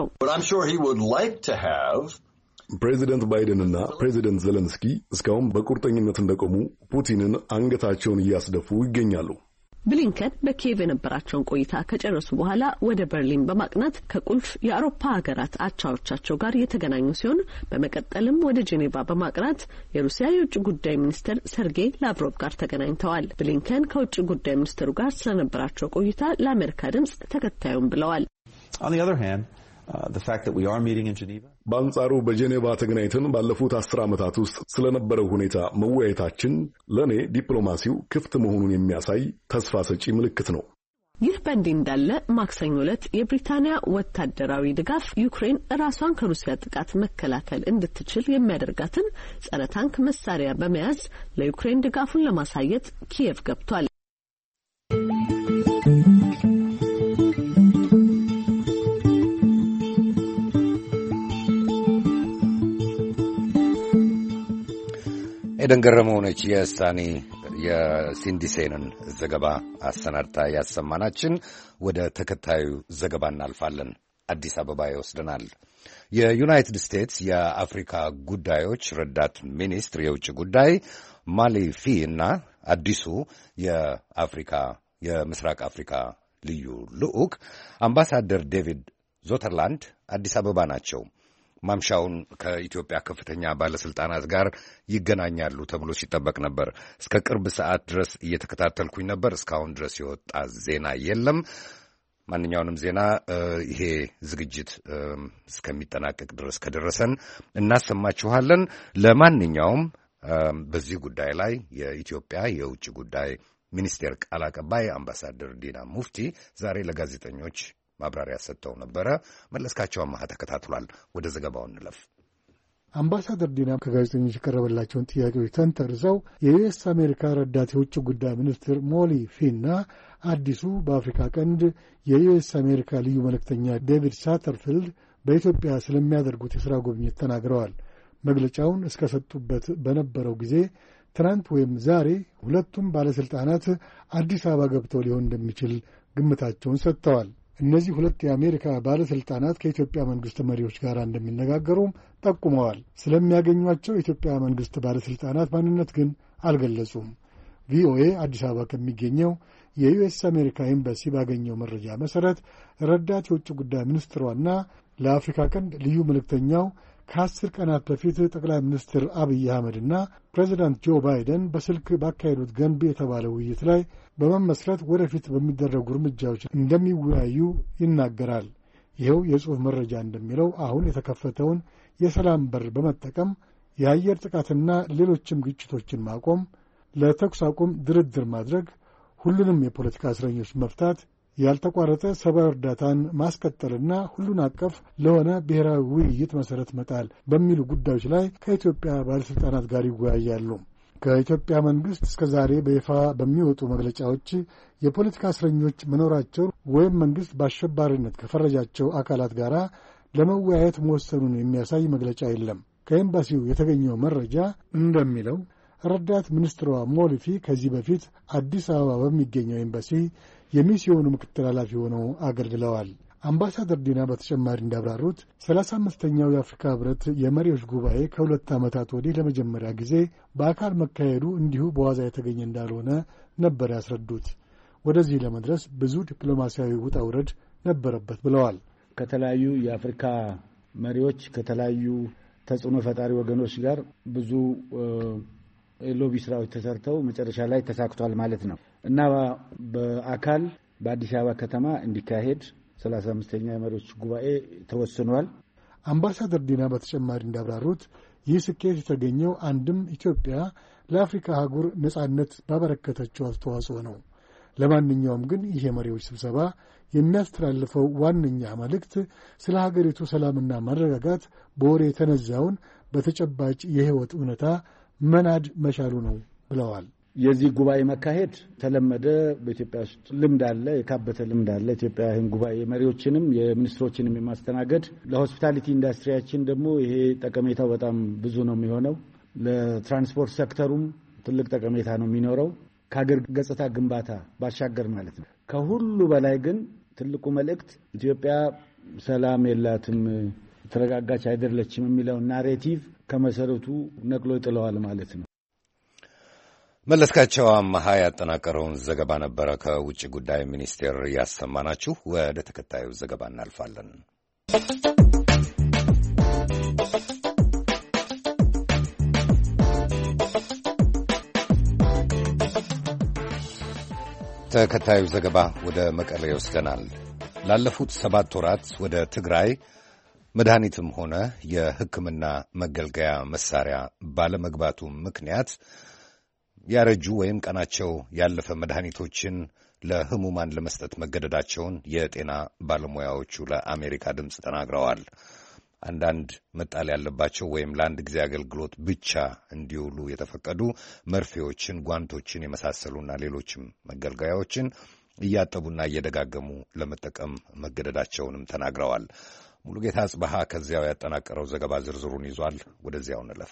ፕሬዚደንት ባይደንና ፕሬዚደንት ዘለንስኪ እስካሁን በቁርጠኝነት እንደቆሙ ፑቲንን አንገታቸውን እያስደፉ ይገኛሉ። ብሊንከን በኪየቭ የነበራቸውን ቆይታ ከጨረሱ በኋላ ወደ በርሊን በማቅናት ከቁልፍ የአውሮፓ ሀገራት አቻዎቻቸው ጋር የተገናኙ ሲሆን በመቀጠልም ወደ ጄኔቫ በማቅናት የሩሲያ የውጭ ጉዳይ ሚኒስትር ሰርጌይ ላቭሮቭ ጋር ተገናኝተዋል። ብሊንከን ከውጭ ጉዳይ ሚኒስትሩ ጋር ስለነበራቸው ቆይታ ለአሜሪካ ድምጽ ተከታዩን ብለዋል። በአንጻሩ በጄኔቫ ተገናኝተን ባለፉት 10 ዓመታት ውስጥ ስለነበረው ሁኔታ መወያየታችን ለእኔ ዲፕሎማሲው ክፍት መሆኑን የሚያሳይ ተስፋ ሰጪ ምልክት ነው። ይህ በእንዲህ እንዳለ ማክሰኞ ዕለት የብሪታንያ ወታደራዊ ድጋፍ ዩክሬን ራሷን ከሩሲያ ጥቃት መከላከል እንድትችል የሚያደርጋትን ጸረ ታንክ መሳሪያ በመያዝ ለዩክሬን ድጋፉን ለማሳየት ኪየቭ ገብቷል። ኤደን ገረመው ነች የሲንዲሴንን ዘገባ አሰናድታ ያሰማናችን። ወደ ተከታዩ ዘገባ እናልፋለን። አዲስ አበባ ይወስደናል። የዩናይትድ ስቴትስ የአፍሪካ ጉዳዮች ረዳት ሚኒስትር የውጭ ጉዳይ ማሊፊ እና አዲሱ የምስራቅ አፍሪካ ልዩ ልዑክ አምባሳደር ዴቪድ ዞተርላንድ አዲስ አበባ ናቸው። ማምሻውን ከኢትዮጵያ ከፍተኛ ባለስልጣናት ጋር ይገናኛሉ ተብሎ ሲጠበቅ ነበር። እስከ ቅርብ ሰዓት ድረስ እየተከታተልኩኝ ነበር። እስካሁን ድረስ የወጣ ዜና የለም። ማንኛውንም ዜና ይሄ ዝግጅት እስከሚጠናቀቅ ድረስ ከደረሰን እናሰማችኋለን። ለማንኛውም በዚህ ጉዳይ ላይ የኢትዮጵያ የውጭ ጉዳይ ሚኒስቴር ቃል አቀባይ አምባሳደር ዲና ሙፍቲ ዛሬ ለጋዜጠኞች ማብራሪያ ሰጥተው ነበረ። መለስካቸው አማሃ ተከታትሏል። ወደ ዘገባው እንለፍ። አምባሳደር ዲና ከጋዜጠኞች የቀረበላቸውን ጥያቄዎች ተንተርሰው የዩኤስ አሜሪካ ረዳት የውጭ ጉዳይ ሚኒስትር ሞሊፊና አዲሱ በአፍሪካ ቀንድ የዩኤስ አሜሪካ ልዩ መልእክተኛ ዴቪድ ሳተርፊልድ በኢትዮጵያ ስለሚያደርጉት የሥራ ጉብኝት ተናግረዋል። መግለጫውን እስከሰጡበት በነበረው ጊዜ ትናንት ወይም ዛሬ ሁለቱም ባለሥልጣናት አዲስ አበባ ገብተው ሊሆን እንደሚችል ግምታቸውን ሰጥተዋል። እነዚህ ሁለት የአሜሪካ ባለሥልጣናት ከኢትዮጵያ መንግሥት መሪዎች ጋር እንደሚነጋገሩም ጠቁመዋል። ስለሚያገኟቸው የኢትዮጵያ መንግሥት ባለሥልጣናት ማንነት ግን አልገለጹም። ቪኦኤ አዲስ አበባ ከሚገኘው የዩኤስ አሜሪካ ኤምባሲ ባገኘው መረጃ መሠረት ረዳት የውጭ ጉዳይ ሚኒስትሯና ለአፍሪካ ቀንድ ልዩ መልእክተኛው ከ10 ቀናት በፊት ጠቅላይ ሚኒስትር አብይ አህመድና ፕሬዚዳንት ጆ ባይደን በስልክ ባካሄዱት ገንቢ የተባለ ውይይት ላይ በመመስረት ወደፊት በሚደረጉ እርምጃዎች እንደሚወያዩ ይናገራል። ይኸው የጽሑፍ መረጃ እንደሚለው አሁን የተከፈተውን የሰላም በር በመጠቀም የአየር ጥቃትና ሌሎችም ግጭቶችን ማቆም፣ ለተኩስ አቁም ድርድር ማድረግ፣ ሁሉንም የፖለቲካ እስረኞች መፍታት፣ ያልተቋረጠ ሰብአዊ እርዳታን ማስቀጠልና ሁሉን አቀፍ ለሆነ ብሔራዊ ውይይት መሠረት መጣል በሚሉ ጉዳዮች ላይ ከኢትዮጵያ ባለሥልጣናት ጋር ይወያያሉ። ከኢትዮጵያ መንግሥት እስከ ዛሬ በይፋ በሚወጡ መግለጫዎች የፖለቲካ እስረኞች መኖራቸውን ወይም መንግሥት በአሸባሪነት ከፈረጃቸው አካላት ጋር ለመወያየት መወሰኑን የሚያሳይ መግለጫ የለም። ከኤምባሲው የተገኘው መረጃ እንደሚለው ረዳት ሚኒስትሯ ሞሊፊ ከዚህ በፊት አዲስ አበባ በሚገኘው ኤምባሲ የሚስዮኑ ምክትል ኃላፊ ሆነው አገልግለዋል። አምባሳደር ዲና በተጨማሪ እንዳብራሩት 35ኛው የአፍሪካ ሕብረት የመሪዎች ጉባኤ ከ2 ዓመታት ወዲህ ለመጀመሪያ ጊዜ በአካል መካሄዱ እንዲሁ በዋዛ የተገኘ እንዳልሆነ ነበር ያስረዱት። ወደዚህ ለመድረስ ብዙ ዲፕሎማሲያዊ ውጣ ውረድ ነበረበት ብለዋል። ከተለያዩ የአፍሪካ መሪዎች ከተለያዩ ተጽዕኖ ፈጣሪ ወገኖች ጋር ብዙ ሎቢ ስራዎች ተሰርተው መጨረሻ ላይ ተሳክቷል ማለት ነው እና በአካል በአዲስ አበባ ከተማ እንዲካሄድ 35ኛ የመሪዎች ጉባኤ ተወስኗል። አምባሳደር ዲና በተጨማሪ እንዳብራሩት ይህ ስኬት የተገኘው አንድም ኢትዮጵያ ለአፍሪካ አህጉር ነጻነት ባበረከተችው አስተዋጽኦ ነው። ለማንኛውም ግን ይህ የመሪዎች ስብሰባ የሚያስተላልፈው ዋነኛ መልእክት ስለ ሀገሪቱ ሰላምና መረጋጋት በወሬ የተነዛውን በተጨባጭ የሕይወት እውነታ መናድ መቻሉ ነው ብለዋል። የዚህ ጉባኤ መካሄድ ተለመደ፣ በኢትዮጵያ ውስጥ ልምድ አለ፣ የካበተ ልምድ አለ። ኢትዮጵያ ይህን ጉባኤ መሪዎችንም የሚኒስትሮችንም የማስተናገድ ለሆስፒታሊቲ ኢንዱስትሪያችን ደግሞ ይሄ ጠቀሜታው በጣም ብዙ ነው የሚሆነው። ለትራንስፖርት ሴክተሩም ትልቅ ጠቀሜታ ነው የሚኖረው፣ ከሀገር ገጽታ ግንባታ ባሻገር ማለት ነው። ከሁሉ በላይ ግን ትልቁ መልእክት ኢትዮጵያ ሰላም የላትም፣ ተረጋጋች አይደለችም የሚለው ናሬቲቭ ከመሰረቱ ነቅሎ ይጥለዋል ማለት ነው። መለስካቸው አማሃ ያጠናቀረውን ዘገባ ነበረ ከውጭ ጉዳይ ሚኒስቴር ያሰማናችሁ። ወደ ተከታዩ ዘገባ እናልፋለን። ተከታዩ ዘገባ ወደ መቀሌ ይወስደናል። ላለፉት 7 ወራት ወደ ትግራይ መድኃኒትም ሆነ የሕክምና መገልገያ መሳሪያ ባለመግባቱ ምክንያት ያረጁ ወይም ቀናቸው ያለፈ መድኃኒቶችን ለህሙማን ለመስጠት መገደዳቸውን የጤና ባለሙያዎቹ ለአሜሪካ ድምፅ ተናግረዋል። አንዳንድ መጣል ያለባቸው ወይም ለአንድ ጊዜ አገልግሎት ብቻ እንዲውሉ የተፈቀዱ መርፌዎችን፣ ጓንቶችን የመሳሰሉና ሌሎችም መገልገያዎችን እያጠቡና እየደጋገሙ ለመጠቀም መገደዳቸውንም ተናግረዋል። ሙሉጌታ አጽባሃ ከዚያው ያጠናቀረው ዘገባ ዝርዝሩን ይዟል። ወደዚያው እንለፍ።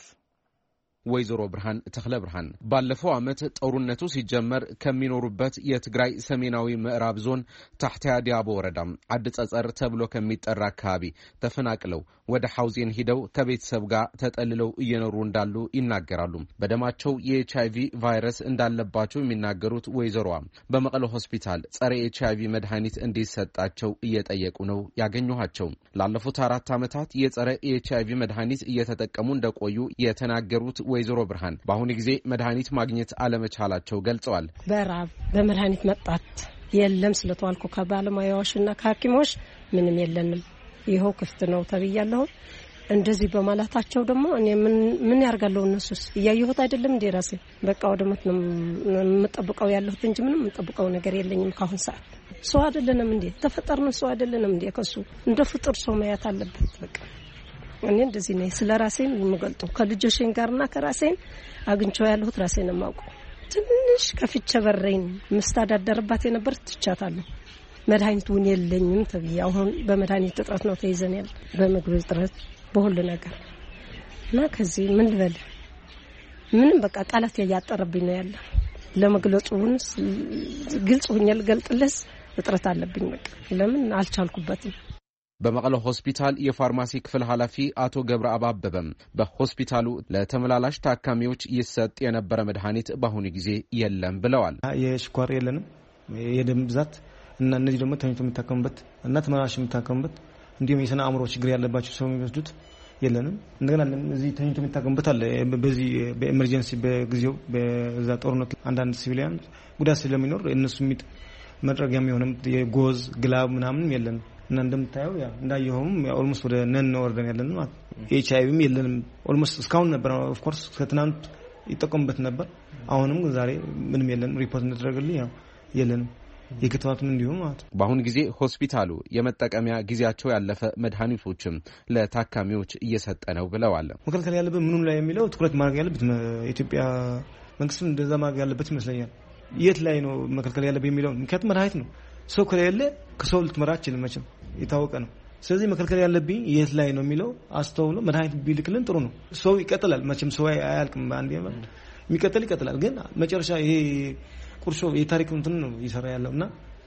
ወይዘሮ ብርሃን ተክለ ብርሃን ባለፈው ዓመት ጦርነቱ ሲጀመር ከሚኖሩበት የትግራይ ሰሜናዊ ምዕራብ ዞን ታሕተያ ዲያቦ ወረዳ ዓዲ ጸጸር ተብሎ ከሚጠራ አካባቢ ተፈናቅለው ወደ ሐውዜን ሂደው ከቤተሰብ ጋር ተጠልለው እየኖሩ እንዳሉ ይናገራሉ። በደማቸው የኤችአይቪ ቫይረስ እንዳለባቸው የሚናገሩት ወይዘሮዋ በመቀለ ሆስፒታል ጸረ ኤችአይቪ መድኃኒት እንዲሰጣቸው እየጠየቁ ነው ያገኘኋቸው። ላለፉት 4 ዓመታት የጸረ ኤችአይቪ መድኃኒት እየተጠቀሙ እንደቆዩ የተናገሩት ወይዘሮ ብርሃን በአሁኑ ጊዜ መድኃኒት ማግኘት አለመቻላቸው ገልጸዋል። በራብ በመድኃኒት መጣት የለም ስለተዋልኩ ከባለሙያዎችና ከሐኪሞች ምንም የለንም፣ ይሄው ክፍት ነው ተብያለሁ። እንደዚህ በማለታቸው ደግሞ እኔ ምን ያርጋለው? እነሱስ እያየሁት አይደለም እንዴ? ራሴ በቃ ወደመት ነው የምጠብቀው ያለሁት እንጂ ምንም የምጠብቀው ነገር የለኝም። ካሁን ሰዓት ሰው አይደለንም እንዴ? ተፈጠርን ሰው አይደለንም እንዴ? ከሱ እንደ ፍጡር ሰው ማየት አለበት። በቃ እኔ እንደዚህ ነኝ። ስለ ራሴን የምገልጠው ከልጆቼን ጋርና ከራሴን አግኝቼው ያለሁት ራሴን የማውቀው ትንሽ ከፍቼ በረኝ መስተዳደርባት የነበር ትቻታለሁ። መድኃኒቱን የለኝም ተብዬ አሁን በመድኃኒት እጥረት ነው ተይዘን ያለ በምግብ እጥረት በሁሉ ነገር እና ከዚህ ምን ልበል ምንም በቃ ቃላት ያያጠረብኝ ነው ያለ ለመግለጹን ግልጽ ሆኜ ልገልጥልስ እጥረት አለብኝ። በቃ ለምን አልቻልኩበትም። በመቀለ ሆስፒታል የፋርማሲ ክፍል ኃላፊ አቶ ገብረ አባበበም በሆስፒታሉ ለተመላላሽ ታካሚዎች ይሰጥ የነበረ መድኃኒት በአሁኑ ጊዜ የለም ብለዋል። የስኳር የለንም፣ የደም ብዛት እና እነዚህ ደግሞ ተኝቶ የሚታከሙበት እና ተመላላሽ የሚታከሙበት እንዲሁም የስነ አእምሮ ችግር ያለባቸው ሰው የሚወስዱት የለንም። እንደገና እዚህ ተኝቶ የሚታከሙበት አለ። በዚህ በኤመርጀንሲ በጊዜው በዛ ጦርነት አንዳንድ ሲቪሊያን ጉዳት ስለሚኖር እነሱ መድረጊያ የሚሆንም የጎዝ ግላብ ምናምን የለንም እና እንደምታየው ያ እንዳየውም ኦልሞስት ወደ ነን ወርደን ያለን ማለት ኤችአይቪም የለንም። ኦልሞስት እስካሁን ነበር ኦፍ ኮርስ ከትናንት ይጠቀሙበት ነበር። አሁንም ዛሬ ምንም የለንም። ሪፖርት እንደተደረገልኝ ያው የለንም። የክትባቱን እንዲሁም ማለት በአሁን ጊዜ ሆስፒታሉ የመጠቀሚያ ጊዜያቸው ያለፈ መድኃኒቶችም ለታካሚዎች እየሰጠ ነው ብለዋል። መከልከል ያለበት ምኑን ላይ የሚለው ትኩረት ማድረግ ያለበት ኢትዮጵያ መንግስትም እንደዛ ማድረግ ያለበት ይመስለኛል። የት ላይ ነው መከልከል ያለበት የሚለው ምክንያቱም መድኃኒት ነው። ሰው ከሌለ ከሰው ልትመራ አትችልም፣ መቼም የታወቀ ነው። ስለዚህ መከልከል ያለብኝ የት ላይ ነው የሚለው አስተውሎ መድኃኒት ቢልክልን ጥሩ ነው። ሰው ይቀጥላል፣ መቼም ሰው አያልቅም። አንዴ የሚቀጥል ይቀጥላል። ግን መጨረሻ ይሄ ቁርሾ የታሪክ እንትን ነው ይሰራ ያለውና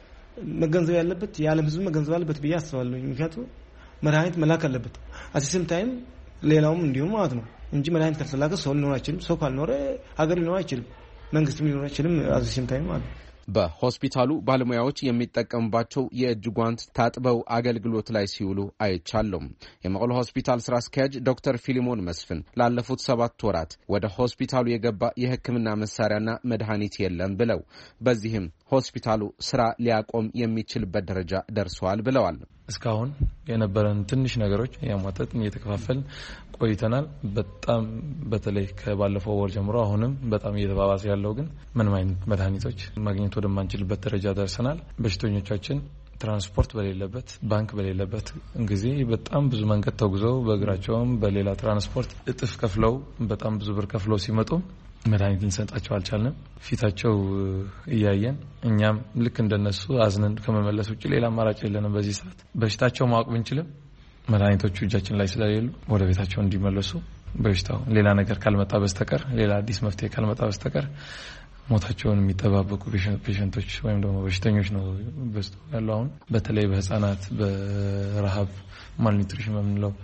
መገንዘብ ያለበት የዓለም ሕዝብ መገንዘብ አለበት ብዬ አስባለሁ። ምክንያቱም መድኃኒት መላክ አለበት አሲስም ታይም ሌላውም እንዲሁም ማለት ነው እንጂ መድኃኒት ካልተላከ ሰው ሊኖር አይችልም። ሰው ካልኖረ ሀገር ሊኖር አይችልም፣ መንግስትም ሊኖር አይችልም። አሲስም ታይም ማለት ነው። በሆስፒታሉ ባለሙያዎች የሚጠቀሙባቸው የእጅ ጓንት ታጥበው አገልግሎት ላይ ሲውሉ አይቻለም። የመቀለ ሆስፒታል ስራ አስኪያጅ ዶክተር ፊሊሞን መስፍን ላለፉት 7 ወራት ወደ ሆስፒታሉ የገባ የሕክምና መሳሪያና መድኃኒት የለም ብለው በዚህም ሆስፒታሉ ስራ ሊያቆም የሚችልበት ደረጃ ደርሷል ብለዋል። እስካሁን የነበረን ትንሽ ነገሮች ያሟጠጥን እየተከፋፈልን ቆይተናል። በጣም በተለይ ከባለፈው ወር ጀምሮ አሁንም በጣም እየተባባሰ ያለው ግን ምንም አይነት መድኃኒቶች ማግኘት ወደማንችልበት ደረጃ ደርሰናል። በሽተኞቻችን ትራንስፖርት በሌለበት ባንክ በሌለበት ጊዜ በጣም ብዙ መንገድ ተጉዘው በእግራቸውም በሌላ ትራንስፖርት እጥፍ ከፍለው በጣም ብዙ ብር ከፍለው ሲመጡ መድኃኒት ልንሰጣቸው አልቻልንም። ፊታቸው እያየን እኛም ልክ እንደነሱ አዝነን ከመመለስ ውጭ ሌላ አማራጭ የለንም። በዚህ ሰዓት በሽታቸው ማወቅ ብንችልም መድኃኒቶቹ እጃችን ላይ ስለሌሉ ወደ ቤታቸው እንዲመለሱ በሽታው ሌላ ነገር ካልመጣ በስተቀር ሌላ አዲስ መፍትሄ ካልመጣ በስተቀር ሞታቸውን የሚጠባበቁ ፔሸንቶች ወይም ደግሞ በሽተኞች ነው በዝተው ያለው። አሁን በተለይ በህፃናት በረሃብ ማልኒትሪሽን በምንለው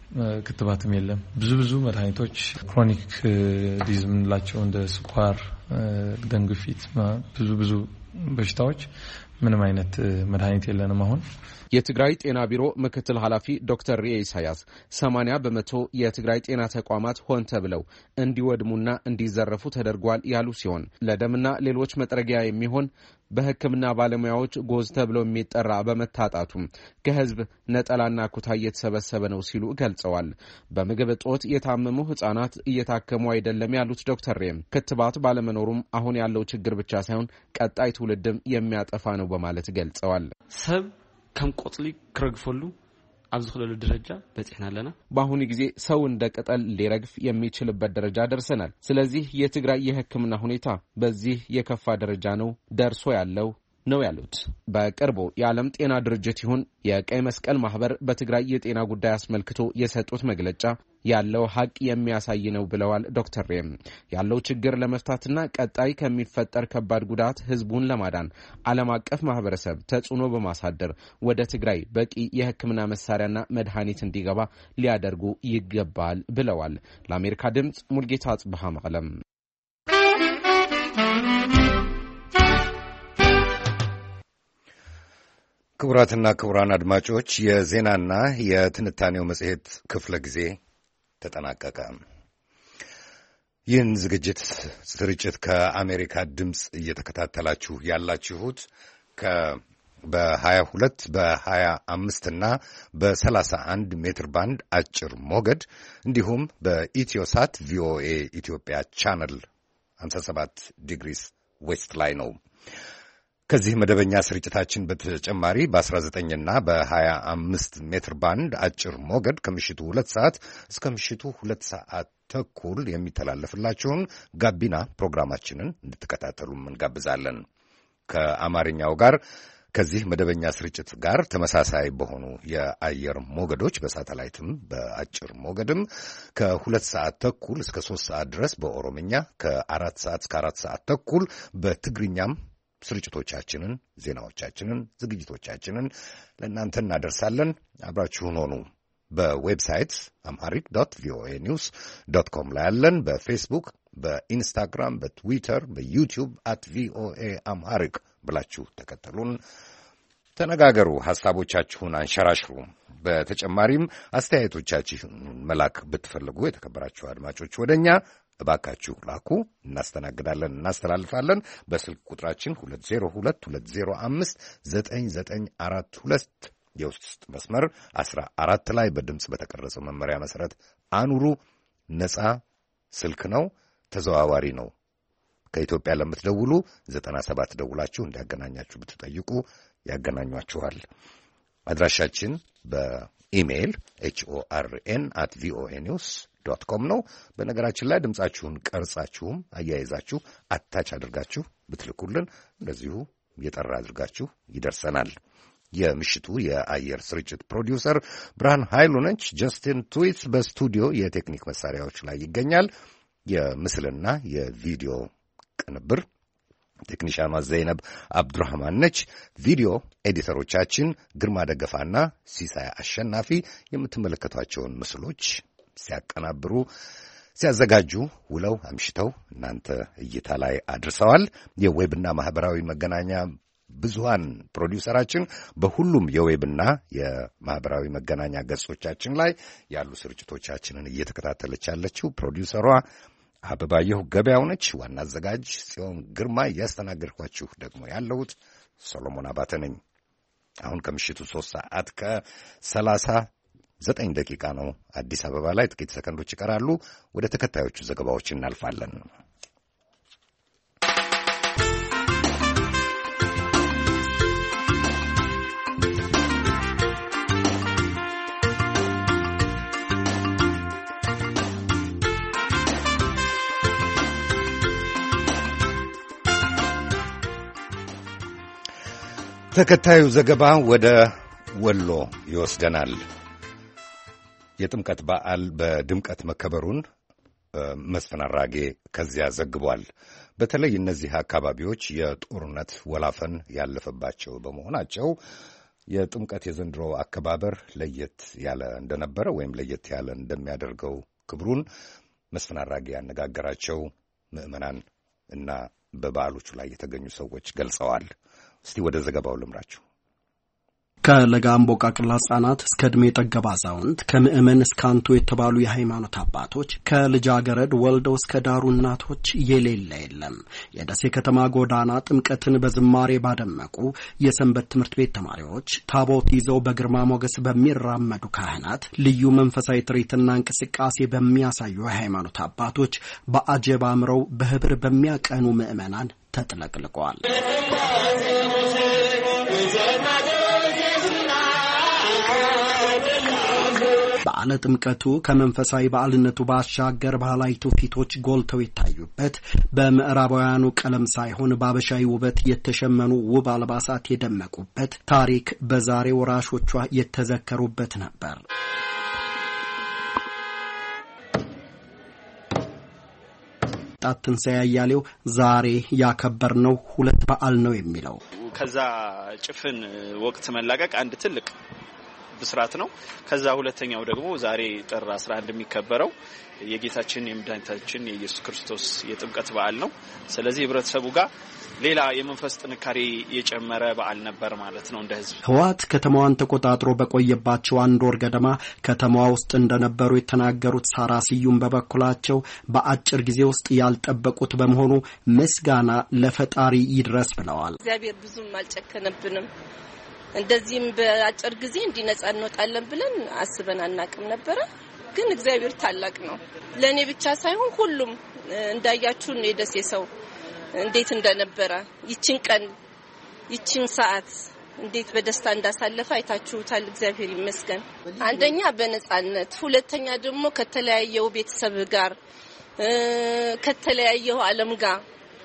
ክትባትም የለም። ብዙ መድኃኒቶች ክሮኒክ ዲዚዝ የምንላቸው እንደ ስኳር፣ ደም ግፊት፣ ብዙ በሽታዎች ምንም አይነት መድኃኒት የለንም አሁን። የትግራይ ጤና ቢሮ ምክትል ኃላፊ ዶክተር ሪኤ ኢሳያስ 80% የትግራይ ጤና ተቋማት ሆን ተብለው እንዲወድሙና እንዲዘረፉ ተደርጓል ያሉ ሲሆን ለደምና ሌሎች መጥረጊያ የሚሆን በሕክምና ባለሙያዎች ጎዝ ተብለው የሚጠራ በመታጣቱም ከህዝብ ነጠላና ኩታ እየተሰበሰበ ነው ሲሉ ገልጸዋል። በምግብ እጦት የታመሙ ህጻናት እየታከሙ አይደለም ያሉት ዶክተር ሬም ክትባት ባለመኖሩም አሁን ያለው ችግር ብቻ ሳይሆን ቀጣይ ትውልድም የሚያጠፋ ነው በማለት ገልጸዋል። ሰብ ከም ቆጥሊ ክረግፈሉ ኣብዚ ክለሉ ደረጃ በጽሕና ኣለና። በአሁኑ ጊዜ ሰው እንደ ቅጠል ሊረግፍ የሚችልበት ደረጃ ደርሰናል። ስለዚህ የትግራይ የሕክምና ሁኔታ በዚህ የከፋ ደረጃ ነው ደርሶ ያለው ነው ያሉት። በቅርቡ የዓለም ጤና ድርጅት ይሁን የቀይ መስቀል ማህበር በትግራይ የጤና ጉዳይ አስመልክቶ የሰጡት መግለጫ ያለው ሀቅ የሚያሳይ ነው ብለዋል ዶክተር ሬም። ያለው ችግር ለመፍታትና ቀጣይ ከሚፈጠር ከባድ ጉዳት ህዝቡን ለማዳን ዓለም አቀፍ ማህበረሰብ ተጽዕኖ በማሳደር ወደ ትግራይ በቂ የሕክምና መሳሪያና መድኃኒት እንዲገባ ሊያደርጉ ይገባል ብለዋል። ለአሜሪካ ድምጽ ሙልጌታ አጽብሃ መቀለም። ክቡራትና ክቡራን አድማጮች የዜናና የትንታኔው መጽሔት ክፍለ ጊዜ ተጠናቀቀ። ይህን ዝግጅት ስርጭት ከአሜሪካ ድምፅ እየተከታተላችሁ ያላችሁት በ22 በ25 እና በ31 ሜትር ባንድ አጭር ሞገድ እንዲሁም በኢትዮሳት ቪኦኤ ኢትዮጵያ ቻነል 57 ዲግሪስ ዌስት ላይ ነው። ከዚህ መደበኛ ስርጭታችን በተጨማሪ በ19 እና በ25 ሜትር ባንድ አጭር ሞገድ ከምሽቱ 2 ሰዓት እስከ ምሽቱ 2 ሰዓት ተኩል የሚተላለፍላችሁን ጋቢና ፕሮግራማችንን እንድትከታተሉ እንጋብዛለን። ከአማርኛው ጋር ከዚህ መደበኛ ስርጭት ጋር ተመሳሳይ በሆኑ የአየር ሞገዶች በሳተላይትም በአጭር ሞገድም ከ2 ሰዓት ተኩል እስከ 3 ሰዓት ድረስ በኦሮምኛ ከ4 ሰዓት እስከ 4 ሰዓት ተኩል በትግርኛም ስርጭቶቻችንን፣ ዜናዎቻችንን፣ ዝግጅቶቻችንን ለእናንተ እናደርሳለን። አብራችሁን ሆኑ። በዌብሳይት amharic.voanews.com ላይ ያለን፣ በፌስቡክ፣ በኢንስታግራም፣ በትዊተር፣ በዩቲዩብ @VOA አምሃሪክ ብላችሁ ተከተሉን፣ ተነጋገሩ፣ ሐሳቦቻችሁን አንሸራሽሩ። በተጨማሪም አስተያየቶቻችሁን መላክ ብትፈልጉ የተከበራችሁ አድማጮች ወደኛ እባካችሁ ላኩ። እናስተናግዳለን፣ እናስተላልፋለን። በስልክ ቁጥራችን 2022059942 የውስጥ መስመር 14 ላይ በድምፅ በተቀረጸው መመሪያ መሰረት አኑሩ። ነፃ ስልክ ነው፣ ተዘዋዋሪ ነው። ከኢትዮጵያ ለምትደውሉ 97 ደውላችሁ እንዲያገናኛችሁ ብትጠይቁ ያገናኟችኋል። አድራሻችን በኢሜይል HORN@voanews.com ነው። በነገራችን ላይ ድምጻችሁን ቀርጻችሁም አያይዛችሁ አታች አድርጋችሁ ብትልኩልን እንደዚሁ የጠራ አድርጋችሁ ይደርሰናል። የምሽቱ የአየር ስርጭት ፕሮዲውሰር ብርሃን ኃይሉ ነች። ጀስቲን ትዊት በስቱዲዮ የቴክኒክ መሳሪያዎች ላይ ይገኛል። የምስልና የቪዲዮ ቅንብር ቴክኒሻኗ ዘይነብ አብዱራህማን ነች። ቪዲዮ ኤዲተሮቻችን ግርማ ደገፋና ሲሳይ አሸናፊ የምትመለከቷቸውን ምስሎች ሲያቀናብሩ ሲያዘጋጁ ውለው አምሽተው እናንተ እይታ ላይ አድርሰዋል። የዌብና ማህበራዊ መገናኛ ብዙሃን ፕሮዲውሰራችን በሁሉም የዌብና የማህበራዊ መገናኛ ገጾቻችን ላይ ያሉ ስርጭቶቻችንን እየተከታተለች ያለችው ፕሮዲውሰሯ አበባየሁ ገበያው ነች። ዋና አዘጋጅ ጽዮን ግርማ፣ እያስተናገድኳችሁ ደግሞ ያለሁት ሰሎሞን አባተ ነኝ። አሁን ከምሽቱ 3 ሰዓት ከ39 ደቂቃ ነው አዲስ አበባ ላይ። ጥቂት ሰከንዶች ይቀራሉ። ወደ ተከታዮቹ ዘገባዎች እናልፋለን። ተከታዩ ዘገባ ወደ ወሎ ይወስደናል። የጥምቀት በዓል በድምቀት መከበሩን መስፍን አራጌ ከዚያ ዘግቧል። በተለይ እነዚህ አካባቢዎች የጦርነት ወላፈን ያለፈባቸው በመሆናቸው የጥምቀት የዘንድሮ አከባበር ለየት ያለ እንደነበረ ወይም ለየት ያለ እንደሚያደርገው ክብሩን መስፍን አራጌ ያነጋገራቸው ምዕመናን እና በበዓሎቹ ላይ የተገኙ ሰዎች ገልጸዋል። እስቲ ወደ ዘገባው ልምራችሁ። ከለጋምቦ ቃቅላ ሕጻናት እስከ ዕድሜ ጠገብ አዛውንት ከምዕመን እስከ አንቱ የተባሉ የሃይማኖት አባቶች ከልጃገረድ ወልደው እስከ ዳሩ እናቶች የሌለ የለም። የደሴ ከተማ ጎዳና ጥምቀትን በዝማሬ ባደመቁ የሰንበት ትምህርት ቤት ተማሪዎች፣ ታቦት ይዘው በግርማ ሞገስ በሚራመዱ ካህናት፣ ልዩ መንፈሳዊ ትርኢትና እንቅስቃሴ በሚያሳዩ የሃይማኖት አባቶች በአጀብ አምረው በህብር በሚያቀኑ ምዕመናን ተጥለቅልቀዋል። በዓለ ጥምቀቱ ከመንፈሳዊ በዓልነቱ ባሻገር ባህላዊ ትውፊቶች ጎልተው የታዩበት በምዕራባውያኑ ቀለም ሳይሆን በአበሻዊ ውበት የተሸመኑ ውብ አልባሳት የደመቁበት ታሪክ በዛሬ ወራሾቿ የተዘከሩበት ነበር። ጣትንሳያ ያያሌው ዛሬ ያከበርነው ሁለት በዓል ነው የሚለው ከዛ ጭፍን ወቅት መላቀቅ አንድ ትልቅ ብስራት ነው። ከዛ ሁለተኛው ደግሞ ዛሬ ጥር 11 የሚከበረው የጌታችን የመድኃኒታችን የኢየሱስ ክርስቶስ የጥምቀት በዓል ነው። ስለዚህ ህብረተሰቡ ጋር ሌላ የመንፈስ ጥንካሬ የጨመረ በዓል ነበር ማለት ነው። እንደ ህዝብ ህወሓት ከተማዋን ተቆጣጥሮ በቆየባቸው አንድ ወር ገደማ ከተማዋ ውስጥ እንደነበሩ የተናገሩት ሳራ ስዩም በበኩላቸው በአጭር ጊዜ ውስጥ ያልጠበቁት በመሆኑ ምስጋና ለፈጣሪ ይድረስ ብለዋል። እግዚአብሔር ብዙም አልጨከነብንም። እንደዚህም በአጭር ጊዜ እንዲነጻ እንወጣለን ብለን አስበን አናቅም ነበር። ግን እግዚአብሔር ታላቅ ነው። ለኔ ብቻ ሳይሆን ሁሉም እንዳያችሁን የደሴ ሰው እንዴት እንደነበረ ይችን ቀን ይችን ሰዓት እንዴት በደስታ እንዳሳለፈ አይታችሁታል። እግዚአብሔር ይመስገን። አንደኛ በነጻነት፣ ሁለተኛ ደግሞ ከተለያየው ቤተሰብ ጋር ከተለያየው ዓለም ጋር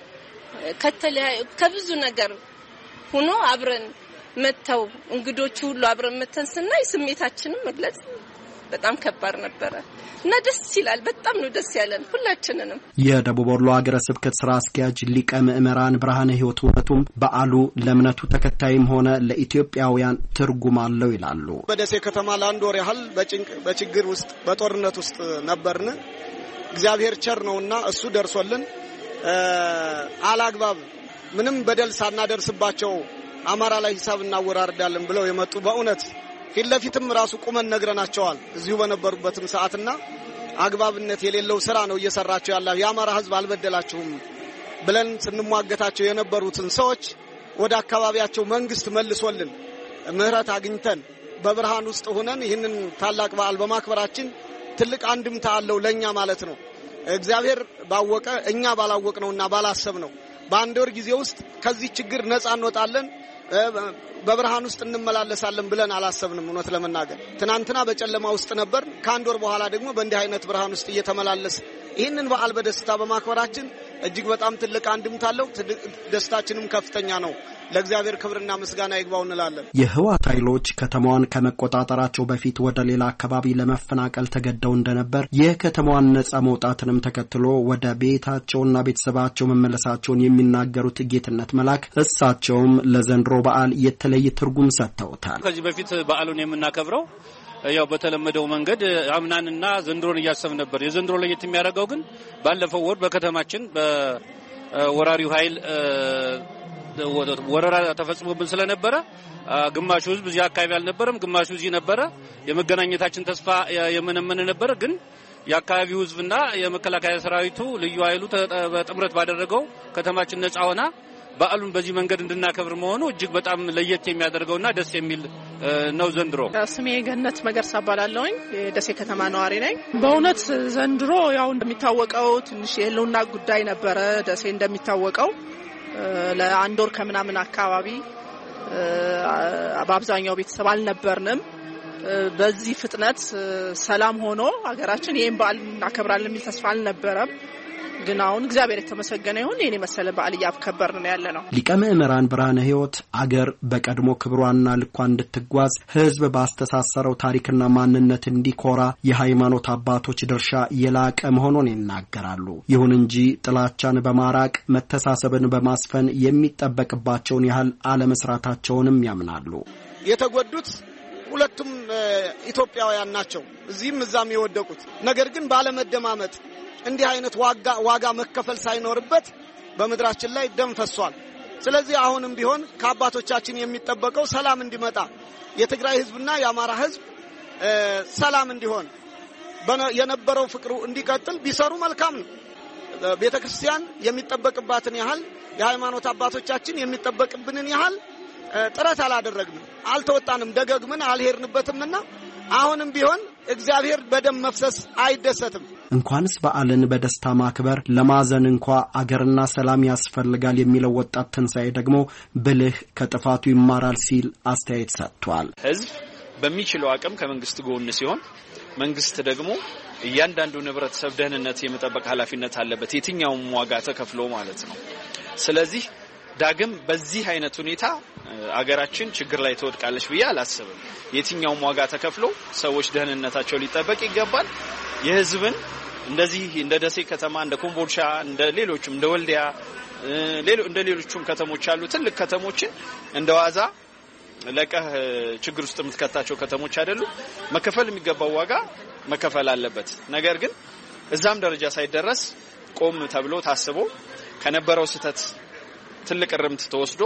ከብዙ ነገር ሆኖ አብረን መተው እንግዶቹ ሁሉ አብረን መተን ስናይ ስሜታችንን መግለጽ በጣም ከባድ ነበር እና ደስ ይላል። በጣም ነው ደስ ያለን ሁላችንንም። የደቡብ ወሎ ሀገረ ስብከት ስራ አስኪያጅ ሊቀ ምዕመራን ብርሃነ ሕይወት ውበቱም በዓሉ ለእምነቱ ተከታይም ሆነ ለኢትዮጵያውያን ትርጉም አለው ይላሉ። በደሴ ከተማ ለአንድ ወር ያህል በችግር ውስጥ በጦርነት ውስጥ ነበርን። እግዚአብሔር ቸር ነውና እሱ ደርሶልን አላግባብ ምንም በደል ሳናደርስባቸው አማራ ላይ ሂሳብ እናወራርዳለን ብለው የመጡ በእውነት ፊት ለፊትም ራሱ ቁመን ነግረናቸዋል። እዚሁ በነበሩበትም ሰዓትና አግባብነት የሌለው ስራ ነው እየሰራቸው ያለው የአማራ ህዝብ አልበደላችሁም ብለን ስንሟገታቸው የነበሩትን ሰዎች ወደ አካባቢያቸው መንግስት መልሶልን ምህረት አግኝተን በብርሃን ውስጥ ሆነን ይህንን ታላቅ በዓል በማክበራችን ትልቅ አንድምታ አለው ለኛ ማለት ነው። እግዚአብሔር ባወቀ እኛ ባላወቅነውና ባላሰብነው በአንድ ወር ጊዜ ውስጥ ከዚህ ችግር ነፃ እንወጣለን በብርሃን ውስጥ እንመላለሳለን ብለን አላሰብንም። እውነት ለመናገር ትናንትና በጨለማ ውስጥ ነበር። ከአንድ ወር በኋላ ደግሞ በእንዲህ አይነት ብርሃን ውስጥ እየተመላለስ ይህንን በዓል በደስታ በማክበራችን እጅግ በጣም ትልቅ አንድምታ አለው። ደስታችንም ከፍተኛ ነው። ለእግዚአብሔር ክብርና ምስጋና ይግባው እንላለን። የህወሓት ኃይሎች ከተማዋን ከመቆጣጠራቸው በፊት ወደ ሌላ አካባቢ ለመፈናቀል ተገደው እንደነበር የከተማዋን ነጻ መውጣትንም ተከትሎ ወደ ቤታቸውና ቤተሰባቸው መመለሳቸውን የሚናገሩት ጌትነት መላክ እሳቸውም ለዘንድሮ በዓል የተለየ ትርጉም ሰጥተውታል። ከዚህ በፊት በዓሉን የምናከብረው ያው በተለመደው መንገድ አምናንና ዘንድሮን እያሰብ ነበር። የዘንድሮ ለየት የሚያደርገው ግን ባለፈው ወር በከተማችን በወራሪው ኃይል ወረራ ተፈጽሞብን ስለነበረ ግማሹ ህዝብ እዚህ አካባቢ አልነበረም፣ ግማሹ እዚህ ነበረ። የመገናኘታችን ተስፋ የመነመነ ነበር። ግን የአካባቢው ህዝብና የመከላከያ ሰራዊቱ ልዩ ኃይሉ በጥምረት ባደረገው ከተማችን ነጻ ሆና በዓሉን በዚህ መንገድ እንድናከብር መሆኑ እጅግ በጣም ለየት የሚያደርገውና ደስ የሚል ነው። ዘንድሮ ስሜ ገነት መገርሳ እባላለሁኝ። የደሴ ከተማ ነዋሪ ነኝ። በእውነት ዘንድሮ ያው እንደሚታወቀው ትንሽ የህልውና ጉዳይ ነበረ። ደሴ እንደሚታወቀው ለአንድ ወር ከምናምን አካባቢ በአብዛኛው ቤተሰብ አልነበርንም። በዚህ ፍጥነት ሰላም ሆኖ ሀገራችን ይሄን በዓል እናከብራለን የሚል ተስፋ አልነበረም። ግን አሁን እግዚአብሔር የተመሰገነ ይሁን የኔ መሰለ በዓል እያከበርን ያለነው። ሊቀ ምዕመራን ብርሃነ ሕይወት አገር በቀድሞ ክብሯና ልኳ እንድትጓዝ ህዝብ ባስተሳሰረው ታሪክና ማንነት እንዲኮራ የሃይማኖት አባቶች ድርሻ የላቀ መሆኑን ይናገራሉ። ይሁን እንጂ ጥላቻን በማራቅ መተሳሰብን በማስፈን የሚጠበቅባቸውን ያህል አለመስራታቸውንም ያምናሉ። የተጎዱት ሁለቱም ኢትዮጵያውያን ናቸው እዚህም እዛም የወደቁት ነገር ግን ባለመደማመጥ እንዲህ አይነት ዋጋ መከፈል ሳይኖርበት በመድራችን ላይ ደም ፈሷል ስለዚህ አሁንም ቢሆን ከአባቶቻችን የሚጠበቀው ሰላም እንዲመጣ የትግራይ ህዝብና የአማራ ህዝብ ሰላም እንዲሆን የነበረው ፍቅሩ እንዲቀጥል ቢሰሩ መልካም ነው ቤተክርስቲያን የሚጠበቅባትን ያህል የሃይማኖት አባቶቻችን የሚጠበቅብንን ያህል ጥረት አላደረግንም አልተወጣንም ደጋግመን አልሄርንበትምና አሁንም ቢሆን እግዚአብሔር በደም መፍሰስ አይደሰትም እንኳንስ በዓልን በደስታ ማክበር ለማዘን እንኳን አገርና ሰላም ያስፈልጋል የሚለው ወጣት ትንሳኤ ደግሞ ብልህ ከጥፋቱ ይማራል ሲል አስተያየት ሰጥቷል ህዝብ በሚችለው አቅም ከመንግስት ጎን ሲሆን መንግስት ደግሞ እያንዳንዱ ህብረተሰብ ደህንነት የመጠበቅ ኃላፊነት አለበት የትኛውም ዋጋ ተከፍሎ ማለት ነው ስለዚህ ዳግም በዚህ አይነት ሁኔታ አገራችን ችግር ላይ ተወድቃለች ብዬ አላስብም የትኛውም ዋጋ ተከፍሎ ሰዎች ደህንነታቸው ሊጠበቅ ይገባል የህዝብን እንደዚህ እንደ ደሴ ከተማ እንደ ኮምቦልቻ እንደ ሌሎችም እንደ ወልዲያ እንደ ሌሎችም ከተሞች አሉ ትልቅ ከተሞችን እንደዋዛ ለቀህ ችግር ውስጥ የምትከታቸው ከተሞች አይደሉ መከፈል የሚገባው ዋጋ መከፈል አለበት ነገር ግን እዛም ደረጃ ሳይደረስ ቆም ተብሎ ታስቦ ከነበረው ስተት ትልቅ እርምት ተወስዶ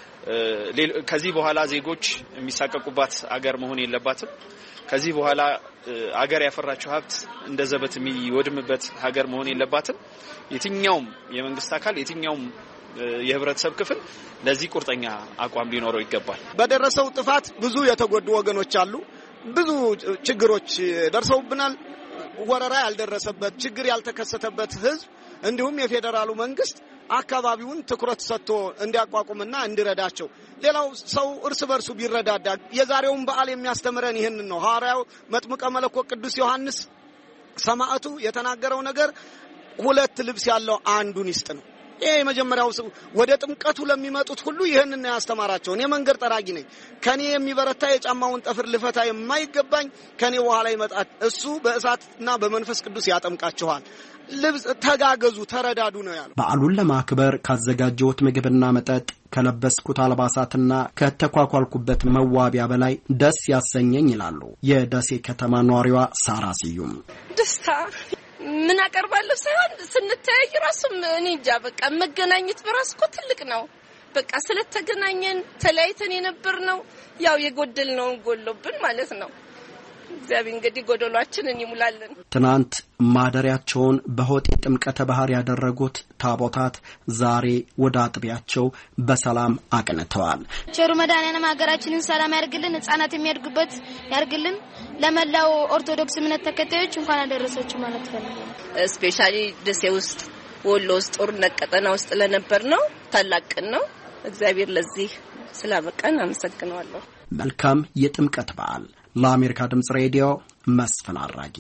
ከዚህ በኋላ ዜጎች የሚሳቀቁባት አገር መሆን የለባትም ከዚህ በኋላ አገር ያፈራቸው ሀብት እንደ ዘበት የሚወድምበት ሀገር መሆን የለባትም የትኛውም የመንግስት አካል የትኛውም የህብረተሰብ ክፍል ለዚህ ቁርጠኛ አቋም ሊኖረው ይገባል በደረሰው ጥፋት ብዙ የተጎዱ ወገኖች አሉ ብዙ ችግሮች ደርሰውብናል ወረራ ያልደረሰበት ችግር ያልተከሰተበት ህዝብ እንዲሁም የፌደራሉ መንግስት አካባቢውን ትኩረት ሰጥቶ እንዲያቋቁምና እንዲረዳቸው ሌላው ሰው እርስ በርሱ ቢረዳዳ የዛሬውን በዓል የሚያስተምረን ይሄን ነው ሐዋርያው መጥምቀ መለኮት ቅዱስ ዮሐንስ ሰማዕቱ የተናገረው ነገር ሁለት ልብስ ያለው አንዱን ይስጥ ነው ይሄ የመጀመሪያው ወደ ጥምቀቱ ለሚመጡት ሁሉ ይሄንን ያስተማራቸው እኔ መንገድ ጠራጊ ነኝ ከኔ የሚበረታ የጫማውን ጠፍር ልፈታ የማይገባኝ ከኔ በኋላ ይመጣል እሱ በእሳትና በመንፈስ ቅዱስ ያጠምቃቸዋል ልብስ ተጋገዙ ተረዳዱ ነው ያለው በዓሉን ለማክበር ካዘጋጀሁት ምግብና መጠጥ ከለበስኩት አልባሳትና ከተኳኳልኩበት መዋቢያ በላይ ደስ ያሰኘኝ ይላሉ የደሴ ከተማ ኗሪዋ ሳራ ስዩም ደስታ ምን አቀርባለሁ ሳይሆን ስንተያይ ራሱ እኔ እንጃ በቃ መገናኘት በራሱ እኮ ትልቅ ነው በቃ ስለተገናኘን ተለያይተን የነበርነው ያው የጎደልነው ጎሎብን ማለት ነው እግዚአብሔር እንግዲህ ጎደሏችንን ይሙላልን ትናንት ማደሪያቸውን በሆጤ ጥምቀተ ባህር ያደረጉት ታቦታት ዛሬ ወደ አጥቢያቸው በሰላም አቅንተዋል ቸሩ መድኃኔዓለም ሀገራችንን ሰላም ያርግልን ህጻናት የሚያድጉበት ያርግልን ለመላው ኦርቶዶክስ እምነት ተከታዮች እንኳን አደረሳችሁ ማለት ፈልጋለሁ ስፔሻሊ ደሴ ውስጥ ወሎ ውስጥ ጦርነት ቀጠና ውስጥ ለነበር ነው ታላቅ ነው እግዚአብሔር ለዚህ ስላበቃን አመሰግናለሁ መልካም የጥምቀት በዓል ለአሜሪካ ድምጽ ሬዲዮ መስፍን አራጌ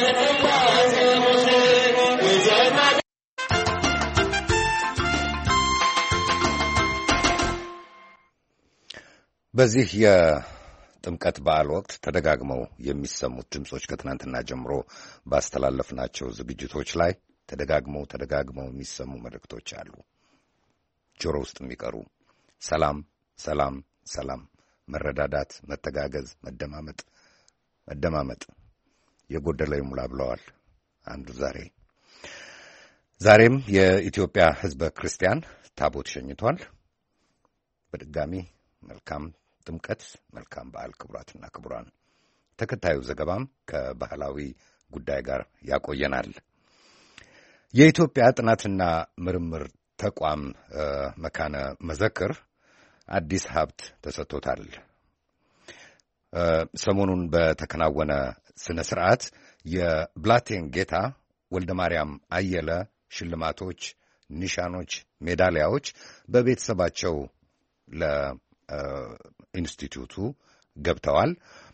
በዚህ የጥምቀት በዓል ወቅት ተደጋግመው የሚሰሙት ድምጾች ከትናንትና ጀምሮ ባስተላለፍናቸው ዝግጅቶች ላይ ተደጋግመው የሚሰሙ መልእክቶች አሉ ጆሮ ውስጥ የሚቀሩ ሰላም ሰላም ሰላም መረዳዳት መተጋገዝ መደማመጥ የጎደለው ይሙላ ብለዋል አንዱ ዛሬም የኢትዮጵያ ሕዝበ ክርስቲያን ታቦት ሸኝቷል በድጋሚ መልካም ጥምቀት መልካም በዓል ክቡራትና ክቡራን ተከታዩ ዘገባም ከባህላዊ ጉዳይ ጋር ያቆየናል የኢትዮጵያ ጥናትና ምርምር ተቋም መካነ መዘክር አዲስ ሀብት ተሰጥቶታል ሰሞኑን በተከናወነ ስነ ስርዓት የብላቴን ጌታ ወልደ ማርያም አየለ ሽልማቶች ኒሻኖች ሜዳሊያዎች በቤተሰባቸው ለኢንስቲትዩቱ ገብተዋል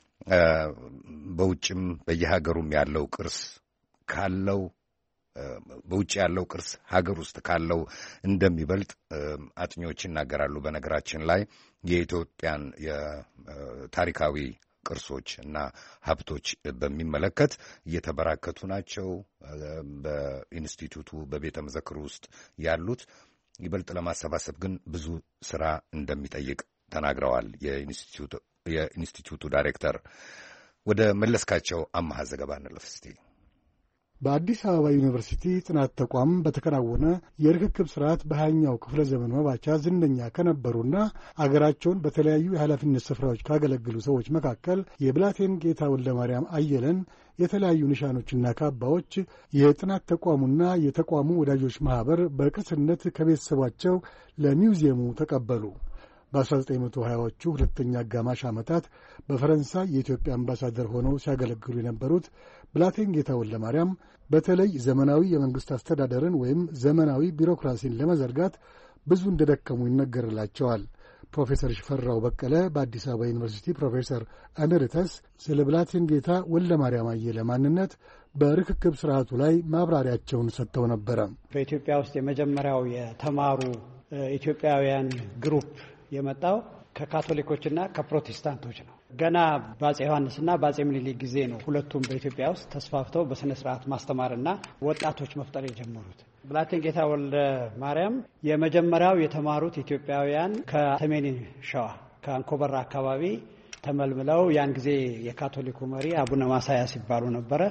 በውጭም በየሀገሩም ያለው ቅርስ ካለው በውጭ ያለው ቅርስ ሀገር ውስጥ ካለው እንደሚበልጥ አጥኞች ይናገራሉ በነገራችን ላይ የኢትዮጵያን የታሪካዊ ቅርሶች እና ሀብቶች በሚመለከት እየተበራከቱ ናቸው በኢንስቲትዩቱ በቤተ መዘክሩ ውስጥ ያሉት ይበልጥ ለማሰባሰብ ግን ብዙ ስራ እንደሚጠይቅ ተናግረዋል የኢንስቲትዩቱ የኢንስቲትዩቱ ዳይሬክተር። ወደ መለስካቸው አማሃ ዘገባ እንለፍ እስቲ። በአዲስ አበባ ዩኒቨርሲቲ ጥናት ተቋም በተከናወነ የርክክብ ስርዓት በ20ኛው ክፍለ ዘመን መባቻ ዝነኛ ከነበሩና አገራቸውን በተለያዩ የኃላፊነት ስፍራዎች ካገለገሉ ሰዎች መካከል የብላቴን ጌታ ወልደ ማርያም አየለን የተለያዩ ኒሻኖችና ካባዎች የጥናት ተቋሙና የተቋሙ ወዳጆች ማኅበር በቅርስነት ከቤተሰባቸው ለሚውዚየሙ ተቀበሉ። በ1920ዎቹ ሁለተኛ አጋማሽ ዓመታት በፈረንሳይ የኢትዮጵያ አምባሳደር ሆነው ሲያገለግሉ የነበሩት ብላቴን ጌታ ወልደ ማርያም በተለይ ዘመናዊ የመንግሥት አስተዳደርን ወይም ዘመናዊ ቢሮክራሲን ለመዘርጋት ብዙ እንደደከሙ ይነገርላቸዋል። ፕሮፌሰር ሽፈራው በቀለ በአዲስ አበባ ዩኒቨርሲቲ ፕሮፌሰር ኤሜሪተስ ስለ ብላቴን ጌታ ወልደ ማርያም አየለ ማንነት በርክክብ ስርዓቱ ላይ ማብራሪያቸውን ሰጥተው ነበረ። በኢትዮጵያ ውስጥ የመጀመሪያው የተማሩ ኢትዮጵያውያን ግሩፕ የመጣው ከካቶሊኮችና ከፕሮቴስታንቶች ነው። ገና በአጼ ዮሐንስና በአጼ ምኒልክ ጊዜ ነው ሁለቱም በኢትዮጵያ ውስጥ ተስፋፍተው በስነ ስርዓት ማስተማርና ወጣቶች መፍጠር የጀመሩት። ብላቴን ጌታ ወልደ ማርያም የመጀመሪያው የተማሩት ኢትዮጵያውያን ከሰሜን ሸዋ ከአንኮበር አካባቢ ተመልምለው ያን ጊዜ የካቶሊኩ መሪ አቡነ ማሳያስ ይባሉ ነበረ።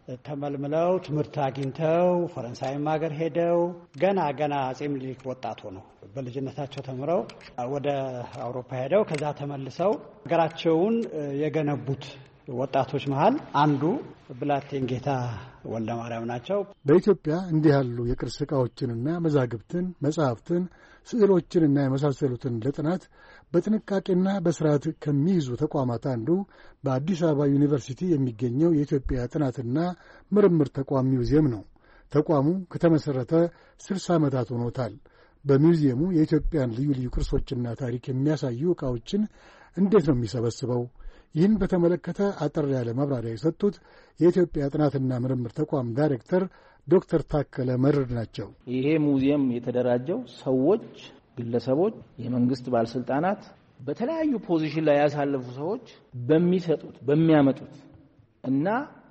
ተመልምለው ትምህርት አግኝተው ፈረንሳይም ሀገር ሄደው ገና አጼ ምኒልክ ወጣት ሆነው በልጅነታቸው ተምረው ወደ አውሮፓ ሄደው ከዛ ተመልሰው ሀገራቸውን የገነቡት ወጣቶች መሃል አንዱ ብላቴን ጌታ ወልደ ማርያም ናቸው። በኢትዮጵያ እንዲህ ያሉ የቅርስ ዕቃዎችንና መዛግብትን፣ መጻሕፍትን፣ ስዕሎችንና የመሳሰሉትን ለጥናት በጥንቃቄና በስርዓት ከሚይዙ ተቋማት አንዱ በአዲስ አበባ ዩኒቨርሲቲ የሚገኘው የኢትዮጵያ ጥናትና ምርምር ተቋም ሚውዚየም ነው። ተቋሙ ከተመሠረተ 60 ዓመታት ሆኖታል። በሚውዚየሙ የኢትዮጵያን ልዩ ልዩ ቅርሶችና ታሪክ የሚያሳዩ ዕቃዎችን እንዴት ነው የሚሰበስበው? ይህን በተመለከተ አጠር ያለ ማብራሪያ የሰጡት የኢትዮጵያ ጥናትና ምርምር ተቋም ዳይሬክተር ዶክተር ታከለ መርድ ናቸው። ይሄ ሙዚየም የተደራጀው ሰዎች፣ ግለሰቦች፣ የመንግስት ባለስልጣናት፣ በተለያዩ ፖዚሽን ላይ ያሳለፉ ሰዎች በሚሰጡት በሚያመጡት እና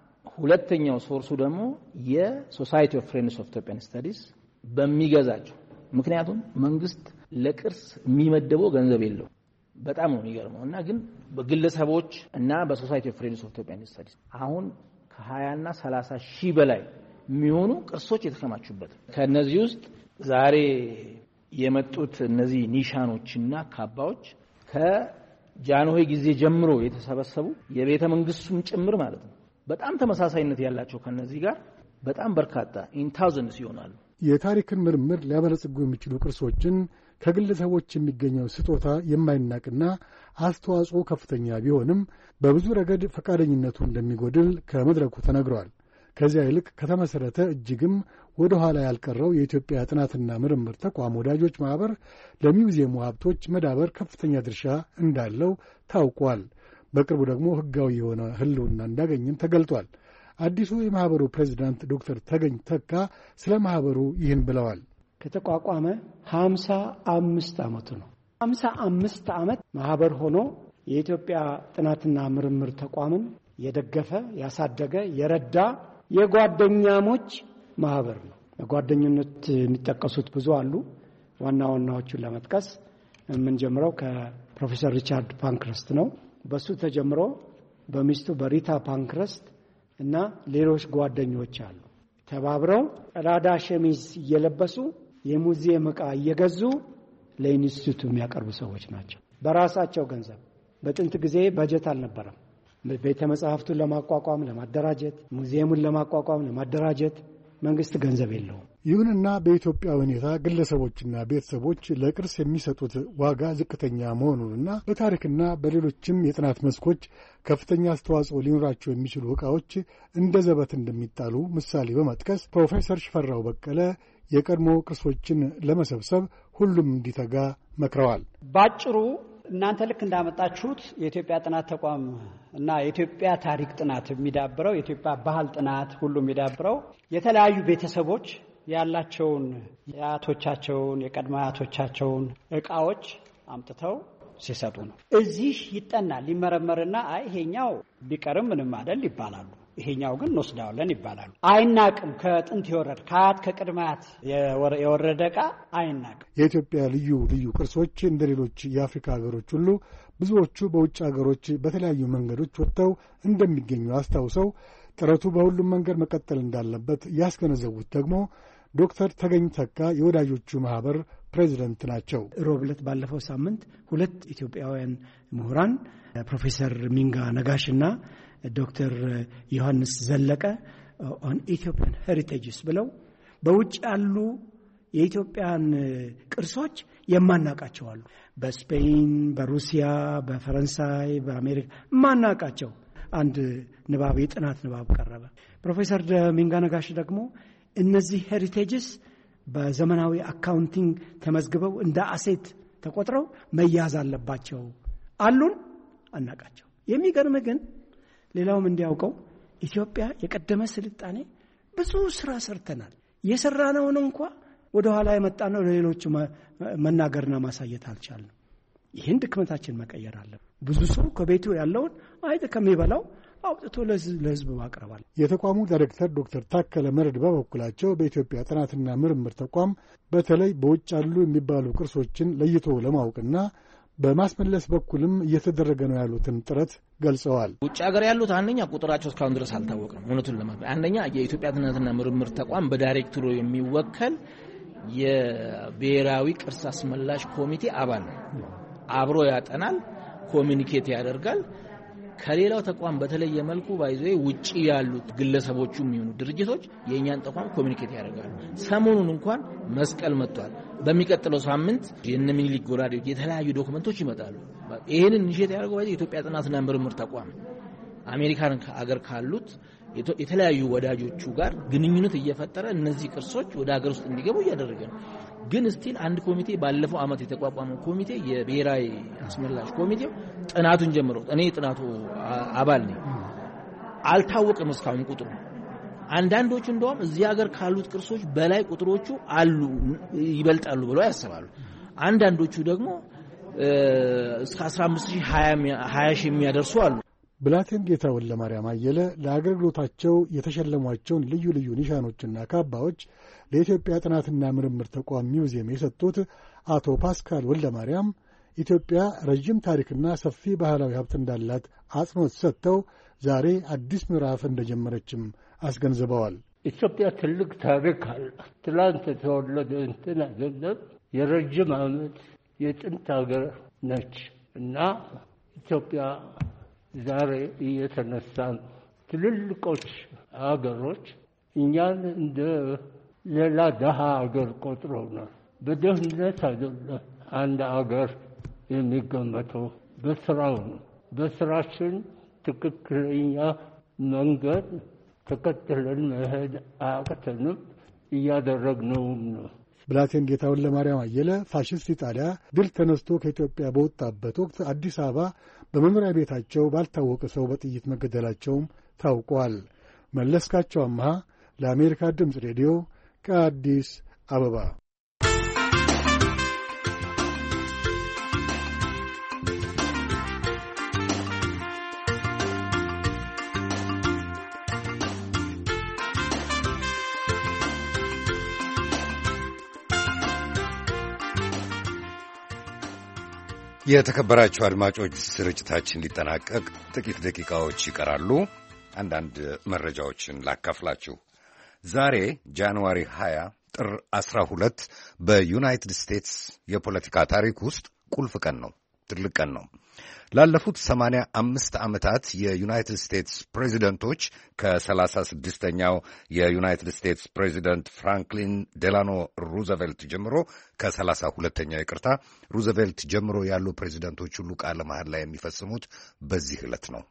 ሁለተኛው ሶርሱ ደግሞ የሶሳይቲ ኦፍ ፍሬንድስ ኦፍ ኢትዮጵያን ስታዲስ በሚገዛቸው። ምክንያቱም መንግስት ለቅርስ የሚመደበው ገንዘብ የለው። በጣም ነው የሚገርመው። እና ግን በግለሰቦች እና በሶሳይቲ ኦፍ ፍሬንድስ ኦፍ ኢትዮጵያን ስታዲስ አሁን ከ20 እና 30 ሺህ በላይ የሚሆኑ ቅርሶች የተከማቹበት ከነዚህ ውስጥ ዛሬ የመጡት እነዚህ ኒሻኖችና ካባዎች ከጃንሆይ ጊዜ ጀምሮ የተሰበሰቡ የቤተ መንግስቱም ጭምር ማለት ነው። በጣም ተመሳሳይነት ያላቸው ከነዚህ ጋር በጣም በርካታ ኢን ታውዘንድስ ይሆናሉ። የታሪክን ምርምር ሊያበለጽጉ የሚችሉ ቅርሶችን ከግለሰቦች የሚገኘው ስጦታ የማይናቅና አስተዋጽኦ ከፍተኛ ቢሆንም በብዙ ረገድ ፈቃደኝነቱ እንደሚጎድል ከመድረኩ ተነግሯል። ከዚያ ይልቅ ከተመሠረተ እጅግም ወደ ኋላ ያልቀረው የኢትዮጵያ ጥናትና ምርምር ተቋም ወዳጆች ማኅበር ለሚውዚየሙ ሀብቶች መዳበር ከፍተኛ ድርሻ እንዳለው ታውቋል። በቅርቡ ደግሞ ሕጋዊ የሆነ ሕልውና እንዳገኝም ተገልጧል። አዲሱ የማኅበሩ ፕሬዚዳንት ዶክተር ተገኝ ተካ ስለ ማኅበሩ ይህን ብለዋል። ከተቋቋመ 55 ዓመቱ ነው። 55 ዓመት ማኅበር ሆኖ የኢትዮጵያ ጥናትና ምርምር ተቋምን የደገፈ ያሳደገ የረዳ የጓደኛሞች ማኅበር ነው። በጓደኝነት የሚጠቀሱት ብዙ አሉ። ዋና ዋናዎቹን ለመጥቀስ የምንጀምረው ከፕሮፌሰር ሪቻርድ ፓንክረስት ነው። በሱ ተጀምሮ በሚስቱ በሪታ ፓንክረስት እና ሌሎች ጓደኞች አሉ። ተባብረው ቀዳዳ ሸሚዝ እየለበሱ የሙዚየም ዕቃ እየገዙ ለኢንስቲትዩቱ የሚያቀርቡ ሰዎች ናቸው። በራሳቸው ገንዘብ። በጥንት ጊዜ በጀት አልነበረም። ቤተ መጻሕፍቱን ለማቋቋም ለማደራጀት፣ ሙዚየሙን ለማቋቋም ለማደራጀት መንግስት ገንዘብ የለውም። ይሁንና በኢትዮጵያ ሁኔታ ግለሰቦችና ቤተሰቦች ለቅርስ የሚሰጡት ዋጋ ዝቅተኛ መሆኑንና በታሪክና በሌሎችም የጥናት መስኮች ከፍተኛ አስተዋጽኦ ሊኖራቸው የሚችሉ ዕቃዎች እንደ ዘበት እንደሚጣሉ ምሳሌ በመጥቀስ ፕሮፌሰር ሽፈራው በቀለ የቀድሞ ቅርሶችን ለመሰብሰብ ሁሉም እንዲተጋ መክረዋል። ባጭሩ እናንተ ልክ እንዳመጣችሁት የኢትዮጵያ ጥናት ተቋም እና የኢትዮጵያ ታሪክ ጥናት የሚዳብረው የኢትዮጵያ ባህል ጥናት ሁሉ የሚዳብረው የተለያዩ ቤተሰቦች ያላቸውን የአያቶቻቸውን የቀድሞ አያቶቻቸውን ዕቃዎች አምጥተው ሲሰጡ ነው። እዚህ ይጠናል ይመረመርና አይ ይሄኛው ቢቀርም ምንም አይደል ይባላሉ፣ ይሄኛው ግን እንወስዳለን ይባላሉ። አይናቅም። ከጥንት የወረደ ከአያት ከቅድማያት የወረደ ዕቃ አይናቅም። የኢትዮጵያ ልዩ ልዩ ቅርሶች እንደ ሌሎች የአፍሪካ ሀገሮች ሁሉ ብዙዎቹ በውጭ አገሮች በተለያዩ መንገዶች ወጥተው እንደሚገኙ አስታውሰው ጥረቱ በሁሉም መንገድ መቀጠል እንዳለበት ያስገነዘቡት ደግሞ ዶክተር ተገኝ ተካ የወዳጆቹ ማህበር ፕሬዚደንት ናቸው። ሮብ ዕለት ባለፈው ሳምንት ሁለት ኢትዮጵያውያን ምሁራን ፕሮፌሰር ሚንጋ ነጋሽና ዶክተር ዮሐንስ ዘለቀ ኦን ኢትዮጵያን ሄሪቴጅስ ብለው በውጭ ያሉ የኢትዮጵያን ቅርሶች የማናቃቸው አሉ። በስፔን፣ በሩሲያ፣ በፈረንሳይ፣ በአሜሪካ ማናቃቸው አንድ ንባብ የጥናት ንባብ ቀረበ። ፕሮፌሰር ሚንጋ ነጋሽ ደግሞ እነዚህ ሄሪቴጅስ በዘመናዊ አካውንቲንግ ተመዝግበው እንደ አሴት ተቆጥረው መያዝ አለባቸው አሉን። አናቃቸው። የሚገርም ግን ሌላውም እንዲያውቀው ኢትዮጵያ የቀደመ ስልጣኔ ብዙ ስራ ሰርተናል። የሰራነውን እንኳን ወደ ኋላ የመጣነው ለሌሎች መናገርና ማሳየት አልቻልንም። ይህን ድክመታችን መቀየር አለብን። ብዙ ሰው ከቤቱ ያለውን አይጥ ከሚበላው አውጥቶ ለህዝብ ማቅረባል። የተቋሙ ዳይሬክተር ዶክተር ታከለ መረድ በበኩላቸው በኢትዮጵያ ጥናትና ምርምር ተቋም በተለይ በውጭ ያሉ የሚባሉ ቅርሶችን ለይቶ ለማወቅና በማስመለስ በኩልም እየተደረገ ነው ያሉትን ጥረት ገልጸዋል። ውጭ ሀገር ያሉት አንደኛ ቁጥራቸው እስካሁን ድረስ አልታወቀም። እውነቱን ለማለት አንደኛ የኢትዮጵያ ጥናትና ምርምር ተቋም በዳይሬክተሩ የሚወከል የብሔራዊ ቅርስ አስመላሽ ኮሚቴ አባል ነው። አብሮ ያጠናል፣ ኮሚኒኬት ያደርጋል። ከሌላው ተቋም በተለየ መልኩ ባይዘው ውጪ ያሉት ግለሰቦችም ይሁኑ ድርጅቶች የኛን ተቋም ኮሚኒኬት ያደርጋሉ። ሰሞኑን እንኳን መስቀል መጥቷል። በሚቀጥለው ሳምንት የነ ሚኒሊክ ጎራዴዎች የተለያዩ ዶክመንቶች ይመጣሉ። ይሄንን ኢኒሼት ያደርገው የኢትዮጵያ ጥናትና ምርምር ተቋም አሜሪካን ሀገር ካሉት የተለያዩ ወዳጆቹ ጋር ግንኙነት እየፈጠረ እነዚህ ቅርሶች ወደ ሀገር ውስጥ እንዲገቡ እያደረገ ነው። ግን ስቲል አንድ ኮሚቴ ባለፈው አመት የተቋቋመው ኮሚቴ የብሔራዊ አስመላሽ ኮሚቴው ጥናቱን ጀምሮ እኔ ጥናቱ አባል ነኝ። አልታወቀም እስካሁን ቁጥሩ። አንዳንዶቹ እንደውም እዚህ ሀገር ካሉት ቅርሶች በላይ ቁጥሮቹ አሉ ይበልጣሉ ብለው ያስባሉ። አንዳንዶቹ ደግሞ እስከ 15000 20000 የሚያደርሱ አሉ። ብላቴን ጌታ ወልደማርያም አየለ ለአገልግሎታቸው የተሸለሟቸውን ልዩ ልዩ ኒሻኖችና ካባዎች ለኢትዮጵያ ጥናትና ምርምር ተቋም ሚውዚየም የሰጡት አቶ ፓስካል ወልደማርያም ኢትዮጵያ ረጅም ታሪክና ሰፊ ባህላዊ ሀብት እንዳላት አጽንኦት ሰጥተው ዛሬ አዲስ ምዕራፍ እንደጀመረችም አስገንዝበዋል። ኢትዮጵያ ትልቅ ታሪክ አላት። ትላንት የተወለደ እንትን አይደለም። የረጅም ዓመት የጥንት ሀገር ነች እና ኢትዮጵያ ዛሬ እየተነሳን ትልልቆች አገሮች እኛን እንደ ሌላ ደሃ አገር ቆጥረውናል። በደህንነት አይደለም አንድ አገር የሚገመተው በስራው ነው። በስራችን ትክክለኛ መንገድ ተከትለን መሄድ አያቅተንም፣ እያደረግነውም ነው። ብላቴን ጌታ ወልደማርያም አየለ ፋሽስት ኢጣሊያ ድል ተነስቶ ከኢትዮጵያ በወጣበት ወቅት አዲስ አበባ በመኖሪያ ቤታቸው ባልታወቀ ሰው በጥይት መገደላቸውም ታውቋል። መለስካቸው አምሃ ለአሜሪካ ድምፅ ሬዲዮ ከአዲስ አበባ። የተከበራችሁ አድማጮች ስርጭታችን ሊጠናቀቅ ጥቂት ደቂቃዎች ይቀራሉ። አንዳንድ መረጃዎችን ላካፍላችሁ። ዛሬ ጃንዋሪ 20 ጥር 12 በዩናይትድ ስቴትስ የፖለቲካ ታሪክ ውስጥ ቁልፍ ቀን ነው፣ ትልቅ ቀን ነው። ላለፉት 85 ዓመታት የዩናይትድ ስቴትስ ፕሬዚደንቶች ከ36ኛው የዩናይትድ ስቴትስ ፕሬዚደንት ፍራንክሊን ዴላኖ ሩዘቬልት ጀምሮ ከ32ኛው ይቅርታ ሩዘቬልት ጀምሮ ያሉ ፕሬዚደንቶች ሁሉ ቃለ መሐላ የሚፈጽሙት በዚህ ዕለት ነው።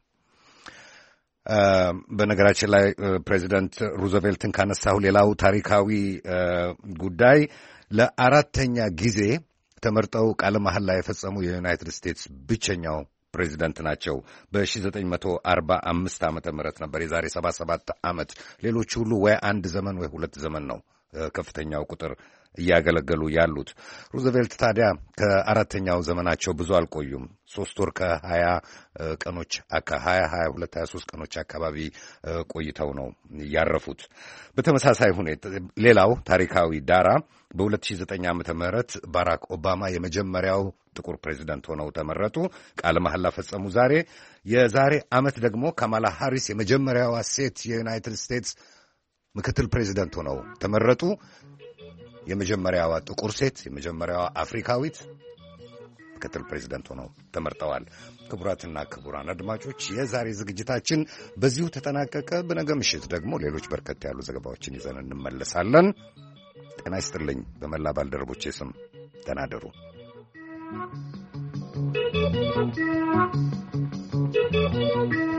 በነገራችን ላይ ፕሬዚደንት ሩዘቬልትን ካነሳሁ ሌላው ታሪካዊ ጉዳይ ለአራተኛ ጊዜ ተመርጠው ቃለ መሐላ የፈጸሙ የዩናይትድ ስቴትስ ብቸኛው ፕሬዚደንት ናቸው። በ1945 ዓመተ ምህረት ነበር፣ የዛሬ 77 ዓመት። ሌሎቹ ሁሉ ወይ አንድ ዘመን ወይ ሁለት ዘመን ነው ከፍተኛው ቁጥር እያገለገሉ ያሉት። ሩዝቬልት ታዲያ ከአራተኛው ዘመናቸው ብዙ አልቆዩም። 3 ወር ከ20 ቀኖች ከ22 23 ቀኖች አካባቢ ቆይተው ነው ያረፉት። በተመሳሳይ ሁኔታ ሌላው ታሪካዊ ዳራ በ2009 ዓመተ ምህረት ባራክ ኦባማ የመጀመሪያው ጥቁር ፕሬዚደንት ሆነው ተመረጡ። ቃለ መሐላ ፈጸሙ ዛሬ። የዛሬ ዓመት ደግሞ ካማላ ሃሪስ የመጀመሪያዋ ሴት የዩናይትድ ስቴትስ ምክትል ፕሬዚደንት ሆነው ተመረጡ። የመጀመሪያዋ ጥቁር ሴት፣ የመጀመሪያዋ አፍሪካዊት ምክትል ፕሬዚደንት ሆነው ተመርጠዋል። ክቡራትና ክቡራን አድማጮች የዛሬ ዝግጅታችን በዚሁ ተጠናቀቀ። በነገ ምሽት ደግሞ ሌሎች በርከት ያሉ ዘገባዎችን ይዘን እንመለሳለን። ጤና ይስጥልኝ። በመላ ባልደረቦቼ ስም ተናደሩ። Thank you.